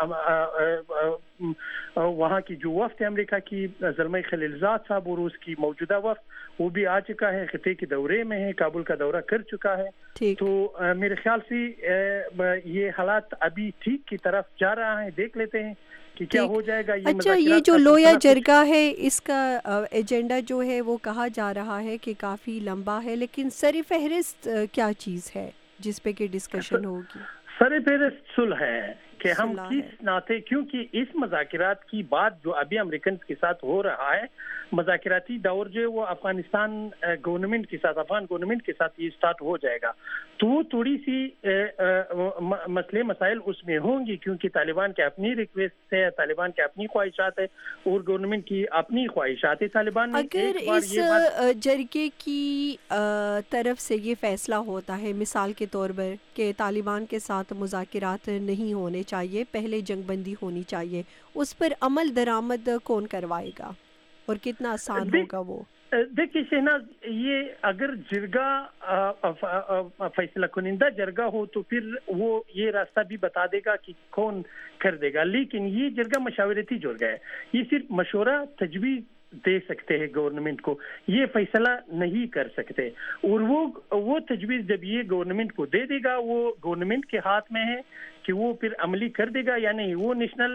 وہاں کی جو وفد امریکہ کی زلمے خلیلزاد صاحب اور اس کی موجودہ وفد وہ بھی آ چکا ہے, خطے کے دورے میں ہے, کابل کا دورہ کر چکا ہے. تو میرے خیال سے یہ حالات ابھی ٹھیک کی طرف جا رہا ہے. دیکھ لیتے ہیں کہ کیا ہو جائے گا. اچھا, یہ جو لویا جرگہ ہے اس کا ایجنڈا جو ہے وہ کہا جا رہا ہے کہ کافی لمبا ہے, لیکن سر فہرست کیا چیز ہے جس پہ کہ ڈسکشن ہوگی؟ سر فہرست صلح ہے کہ ہم کس ناطے, کیونکہ اس مذاکرات کی بات جو ابھی امریکن کے ساتھ ہو رہا ہے, مذاکراتی دور جو ہے وہ افغانستان گورنمنٹ کے ساتھ, افغان گورنمنٹ کے ساتھ یہ سٹارٹ ہو جائے گا. تو تھوڑی سی مسئلے مسائل اس میں ہوں گی کیونکہ طالبان کے اپنی ریکویسٹ ہے, طالبان کے اپنی خواہشات ہے اور گورنمنٹ کی اپنی خواہشات ہے. طالبان نے اگر اس جرگے کی طرف سے یہ فیصلہ ہوتا ہے مثال کے طور پر کہ طالبان کے ساتھ مذاکرات نہیں ہونے چاہیے, پہلے جنگ بندی ہونی چاہیے, اس پر عمل درآمد کون کروائے گا اور کتنا آسان ہوگا وہ؟ دیکھیے شہناز, یہ اگر جرگہ فیصلہ کنندہ جرگہ ہو تو پھر وہ یہ راستہ بھی بتا دے گا کہ کون کر دے گا. لیکن یہ جرگہ مشاورتی جرگہ ہے, یہ صرف مشورہ تجویز دے سکتے ہیں گورنمنٹ کو, یہ فیصلہ نہیں کر سکتے. اور وہ تجویز جب یہ گورنمنٹ کو دے دے گا, وہ گورنمنٹ کے ہاتھ میں ہے کہ وہ پھر عملی کر دے گا یا نہیں. وہ نیشنل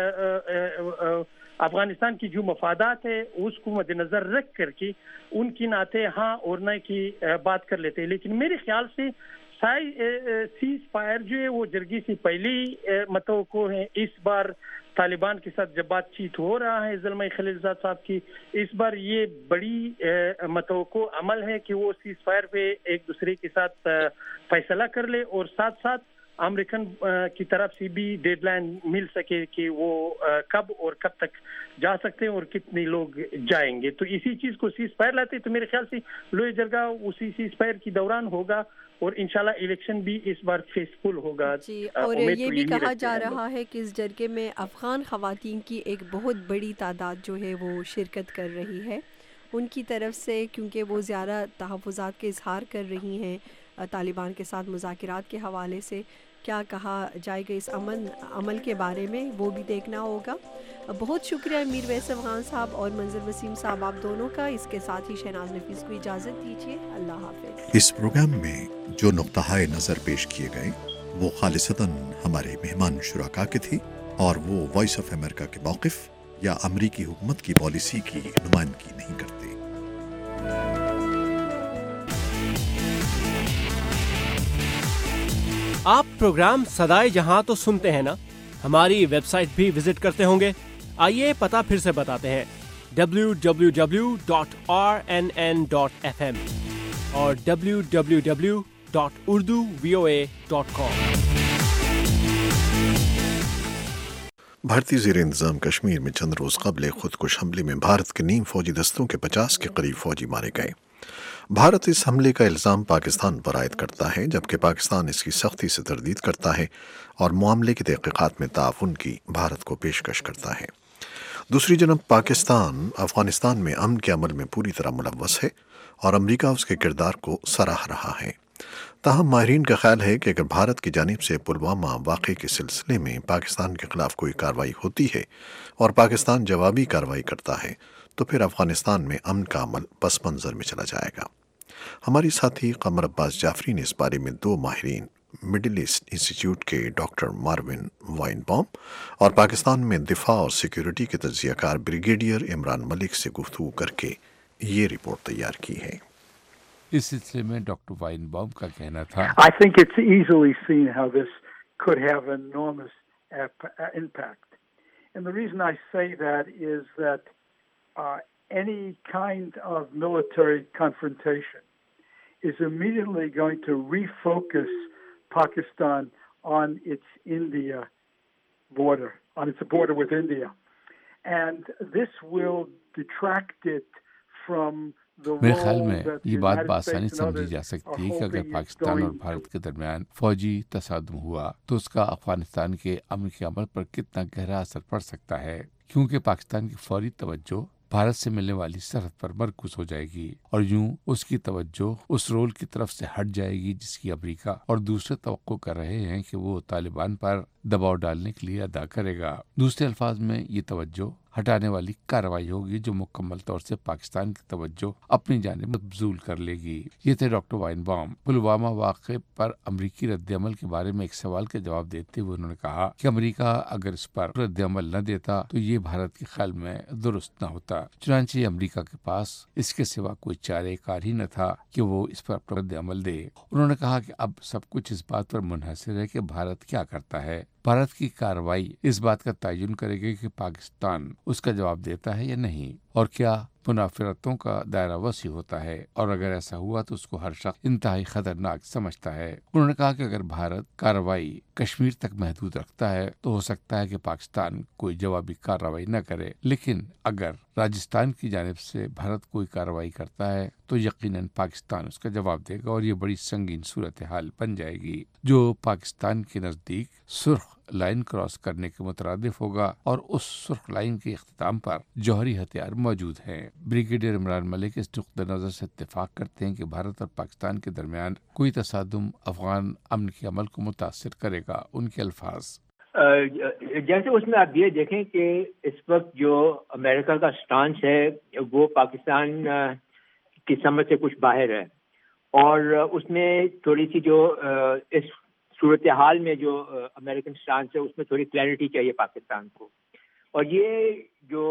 افغانستان کی جو مفادات ہے اس کو مد نظر رکھ کر کے ان کی ناطے ہاں اور نہ کی بات کر لیتے ہیں. لیکن میرے خیال سے سیز فائر جو ہے وہ جرگی سے پہلی متوقع ہے. اس بار طالبان کے ساتھ جب بات چیت ہو رہا ہے زلمے خلیلزاد صاحب کی, اس بار یہ بڑی متوقع عمل ہے کہ وہ سیز فائر پہ ایک دوسرے کے ساتھ فیصلہ کر لے اور ساتھ ساتھ امریکن کی طرف سے بھی ڈیڈ لائن مل سکے کہ وہ کب اور کب تک جا سکتے ہیں اور کتنے لوگ جائیں گے. تو اسی چیز کو سیز فائر لاتے تو میرے خیال سے لوئے جرگہ اسی سیز فائر کی دوران ہوگا اور انشاءاللہ الیکشن بھی اس بار فیسفل ہوگا. جی اور یہ بھی کہا جا رہا ہے کہ اس جرگے میں افغان خواتین کی ایک بہت بڑی تعداد جو ہے وہ شرکت کر رہی ہے ان کی طرف سے, کیونکہ وہ زیادہ تحفظات کے اظہار کر رہی ہیں طالبان کے ساتھ مذاکرات کے حوالے سے. کیا کہا جائے گا اس عمل کے بارے میں وہ بھی دیکھنا ہوگا. بہت شکریہ میر ویسم خان صاحب اور منظر وسیم صاحب آپ دونوں کا. اس کے ساتھ ہی شہناز نفیس کو اجازت دیجیے. اللہ حافظ. اس پروگرام میں جو نقطۂ نظر پیش کیے گئے وہ خالصتاً ہمارے مہمان شرکا کے تھے اور وہ وائس آف امریکہ کے موقف یا امریکی حکومت کی پالیسی کی نمائندگی نہیں کرتے. آپ پروگرام صدائے جہاں تو سنتے ہیں نا, ہماری ویب سائٹ بھی وزٹ کرتے ہوں گے. آئیے پتہ پھر سے بتاتے ہیں www.rnn.fm اور www.urduvoa.com. بھارتی زیر انتظام کشمیر میں چند روز قبل خودکش حملے میں بھارت کے نیم فوجی دستوں کے 50 کے قریب فوجی مارے گئے. بھارت اس حملے کا الزام پاکستان پر عائد کرتا ہے جبکہ پاکستان اس کی سختی سے تردید کرتا ہے اور معاملے کی تحقیقات میں تعاون کی بھارت کو پیشکش کرتا ہے. دوسری جانب پاکستان افغانستان میں امن کے عمل میں پوری طرح ملوث ہے اور امریکہ اس کے کردار کو سراہ رہا ہے. تاہم ماہرین کا خیال ہے کہ اگر بھارت کی جانب سے پلوامہ واقعے کے سلسلے میں پاکستان کے خلاف کوئی کارروائی ہوتی ہے اور پاکستان جوابی کارروائی کرتا ہے تو پھر افغانستان میں امن کا عمل پس منظر میں چلا جائے گا. ہماری ساتھی قمر عباس جعفری نے اس بارے میں 2 ماہرین مڈل ایسٹ انسٹیٹیوٹ کے ڈاکٹر ماروین وائن بام اور پاکستان میں دفاع اور سیکیورٹی کے تجزیہ کار بریگیڈیئر عمران ملک سے گفتگو کر کے یہ رپورٹ تیار کی ہے. اس سلسلے میں ڈاکٹر وائن بام کا کہنا تھا I think it's easily seen how this could have enormous impact. And the reason I say that is that any kind of military confrontation is immediately going to refocus Pakistan on its India border, on its border with India. And this will detract it from میرے خیال میں یہ بات بآسانی سمجھی جا سکتی ہے کہ اگر پاکستان اور بھارت کے درمیان فوجی تصادم ہوا تو اس کا افغانستان کے امن کے عمل پر کتنا گہرا اثر پڑ سکتا ہے, کیونکہ پاکستان کی فوری توجہ بھارت سے ملنے والی سرحد پر مرکوز ہو جائے گی اور یوں اس کی توجہ اس رول کی طرف سے ہٹ جائے گی جس کی امریکہ اور دوسرے توقع کر رہے ہیں کہ وہ طالبان پر دباؤ ڈالنے کے لیے ادا کرے گا. دوسرے الفاظ میں یہ توجہ ہٹانے والی کارروائی ہوگی جو مکمل طور سے پاکستان کی توجہ اپنی جانب مبذول کر لے گی. یہ تھے ڈاکٹر وائن بام. پلوامہ واقعے پر امریکی رد عمل کے بارے میں ایک سوال کا جواب دیتے ہوئے انہوں نے کہا کہ امریکہ اگر اس پر رد عمل نہ دیتا تو یہ بھارت کے خیال میں درست نہ ہوتا. چنانچہ امریکہ کے پاس اس کے سوا کوئی چارہ کار ہی نہ تھا کہ وہ اس پر رد عمل دے. انہوں نے کہا کہ اب سب کچھ اس بات پر منحصر ہے کہ بھارت کیا کرتا ہے. بھارت کی کارروائی اس بات کا تعین کرے گی کہ پاکستان اس کا جواب دیتا ہے یا نہیں اور کیا منافرتوں کا دائرہ وسیع ہوتا ہے, اور اگر ایسا ہوا تو اس کو ہر شخص انتہائی خطرناک سمجھتا ہے. انہوں نے کہا کہ اگر بھارت کارروائی کشمیر تک محدود رکھتا ہے تو ہو سکتا ہے کہ پاکستان کوئی جوابی کارروائی نہ کرے, لیکن اگر راجستھان کی جانب سے بھارت کوئی کارروائی کرتا ہے تو یقیناً پاکستان اس کا جواب دے گا اور یہ بڑی سنگین صورتحال بن جائے گی جو پاکستان کے نزدیک سرخ لائن کراس کرنے کے مترادف ہوگا, اور اس سرخ لائن کے اختتام پر جوہری ہتھیار موجود ہیں. بریگیڈیئر عمران ملک اس نقطۂ نظر سے اتفاق کرتے ہیں کہ بھارت اور پاکستان کے درمیان کوئی تصادم افغان امن کے عمل کو متاثر کرے گا. ان کے الفاظ جیسے اس میں آپ یہ دیکھیں کہ اس وقت جو امریکہ کا سٹانس ہے وہ پاکستان کی سمجھ سے کچھ باہر ہے, اور اس میں تھوڑی سی جو اس صورتحال میں جو امریکن سٹانس ہے اس میں تھوڑی کلیئرٹی چاہیے پاکستان کو. اور یہ جو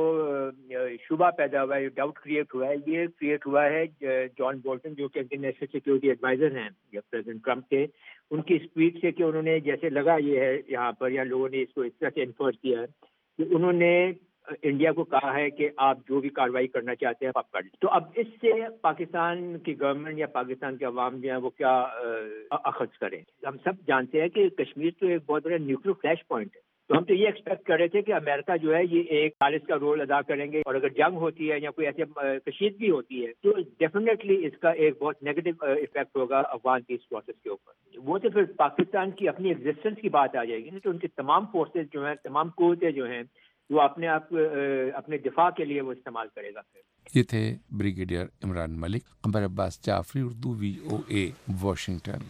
شبہ پیدا ہوا ہے, ڈاؤٹ کریٹ ہوا ہے, یہ کریٹ ہوا ہے جان بولٹن جو کہ نیشنل سیکورٹی ایڈوائزر ہیں پریزیڈنٹ ٹرمپ کے, ان کی اسپیچ سے کہ انہوں نے جیسے لگا یہ ہے یہاں پر یا لوگوں نے اس کو اس طرح سے انفورس کیا ہے کہ انہوں نے انڈیا کو کہا ہے کہ آپ جو بھی کارروائی کرنا چاہتے ہیں آپ کر لیں. تو اب اس سے پاکستان کی گورنمنٹ یا پاکستان کے عوام جو ہیں وہ کیا اخذ کریں. ہم سب جانتے ہیں کہ کشمیر تو ایک بہت بڑا نیوکلیر فلیش پوائنٹ ہے. تو ہم تو یہ ایکسپیکٹ کر رہے تھے کہ امریکہ جو ہے یہ ایک خالص کا رول ادا کریں گے, اور اگر جنگ ہوتی ہے یا کوئی ایسے کشیدگی ہوتی ہے تو ڈیفینیٹلی اس کا ایک بہت نیگیٹو افیکٹ ہوگا افغان پیس پروسیس کے اوپر. وہ تو پھر پاکستان کی اپنی ایگزسٹنس کی بات آ جائے گی نا. تو ان کی تمام فورسز جو ہیں, تمام قوتیں جو ہیں, وہ اپنے آپ اپنے دفاع کے لیے وہ استعمال کرے گا. یہ تھے brigadier Imran Malik. Qamar Abbas Jafri, Urdu VOA Washington.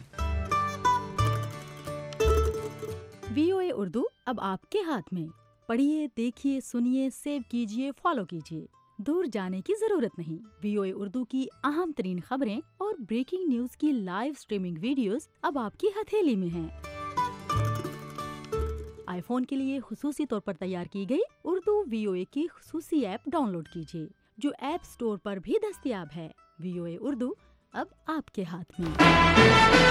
VOA Urdu اب آپ کے ہاتھ میں. پڑھیے, دیکھیے, سنیے, سیو کیجیے, فالو کیجیے. دور جانے کی ضرورت نہیں. VOA اردو کی اہم ترین خبریں اور بریکنگ نیوز کی لائیو سٹریمنگ ویڈیوز اب آپ کی ہتھیلی میں ہیں. آئی فون کے لیے خصوصی طور پر تیار کی گئی اردو VOA کی خصوصی ایپ ڈاؤن لوڈ کیجیے, جو ایپ سٹور پر بھی دستیاب ہے. VOA اردو اب آپ کے ہاتھ میں.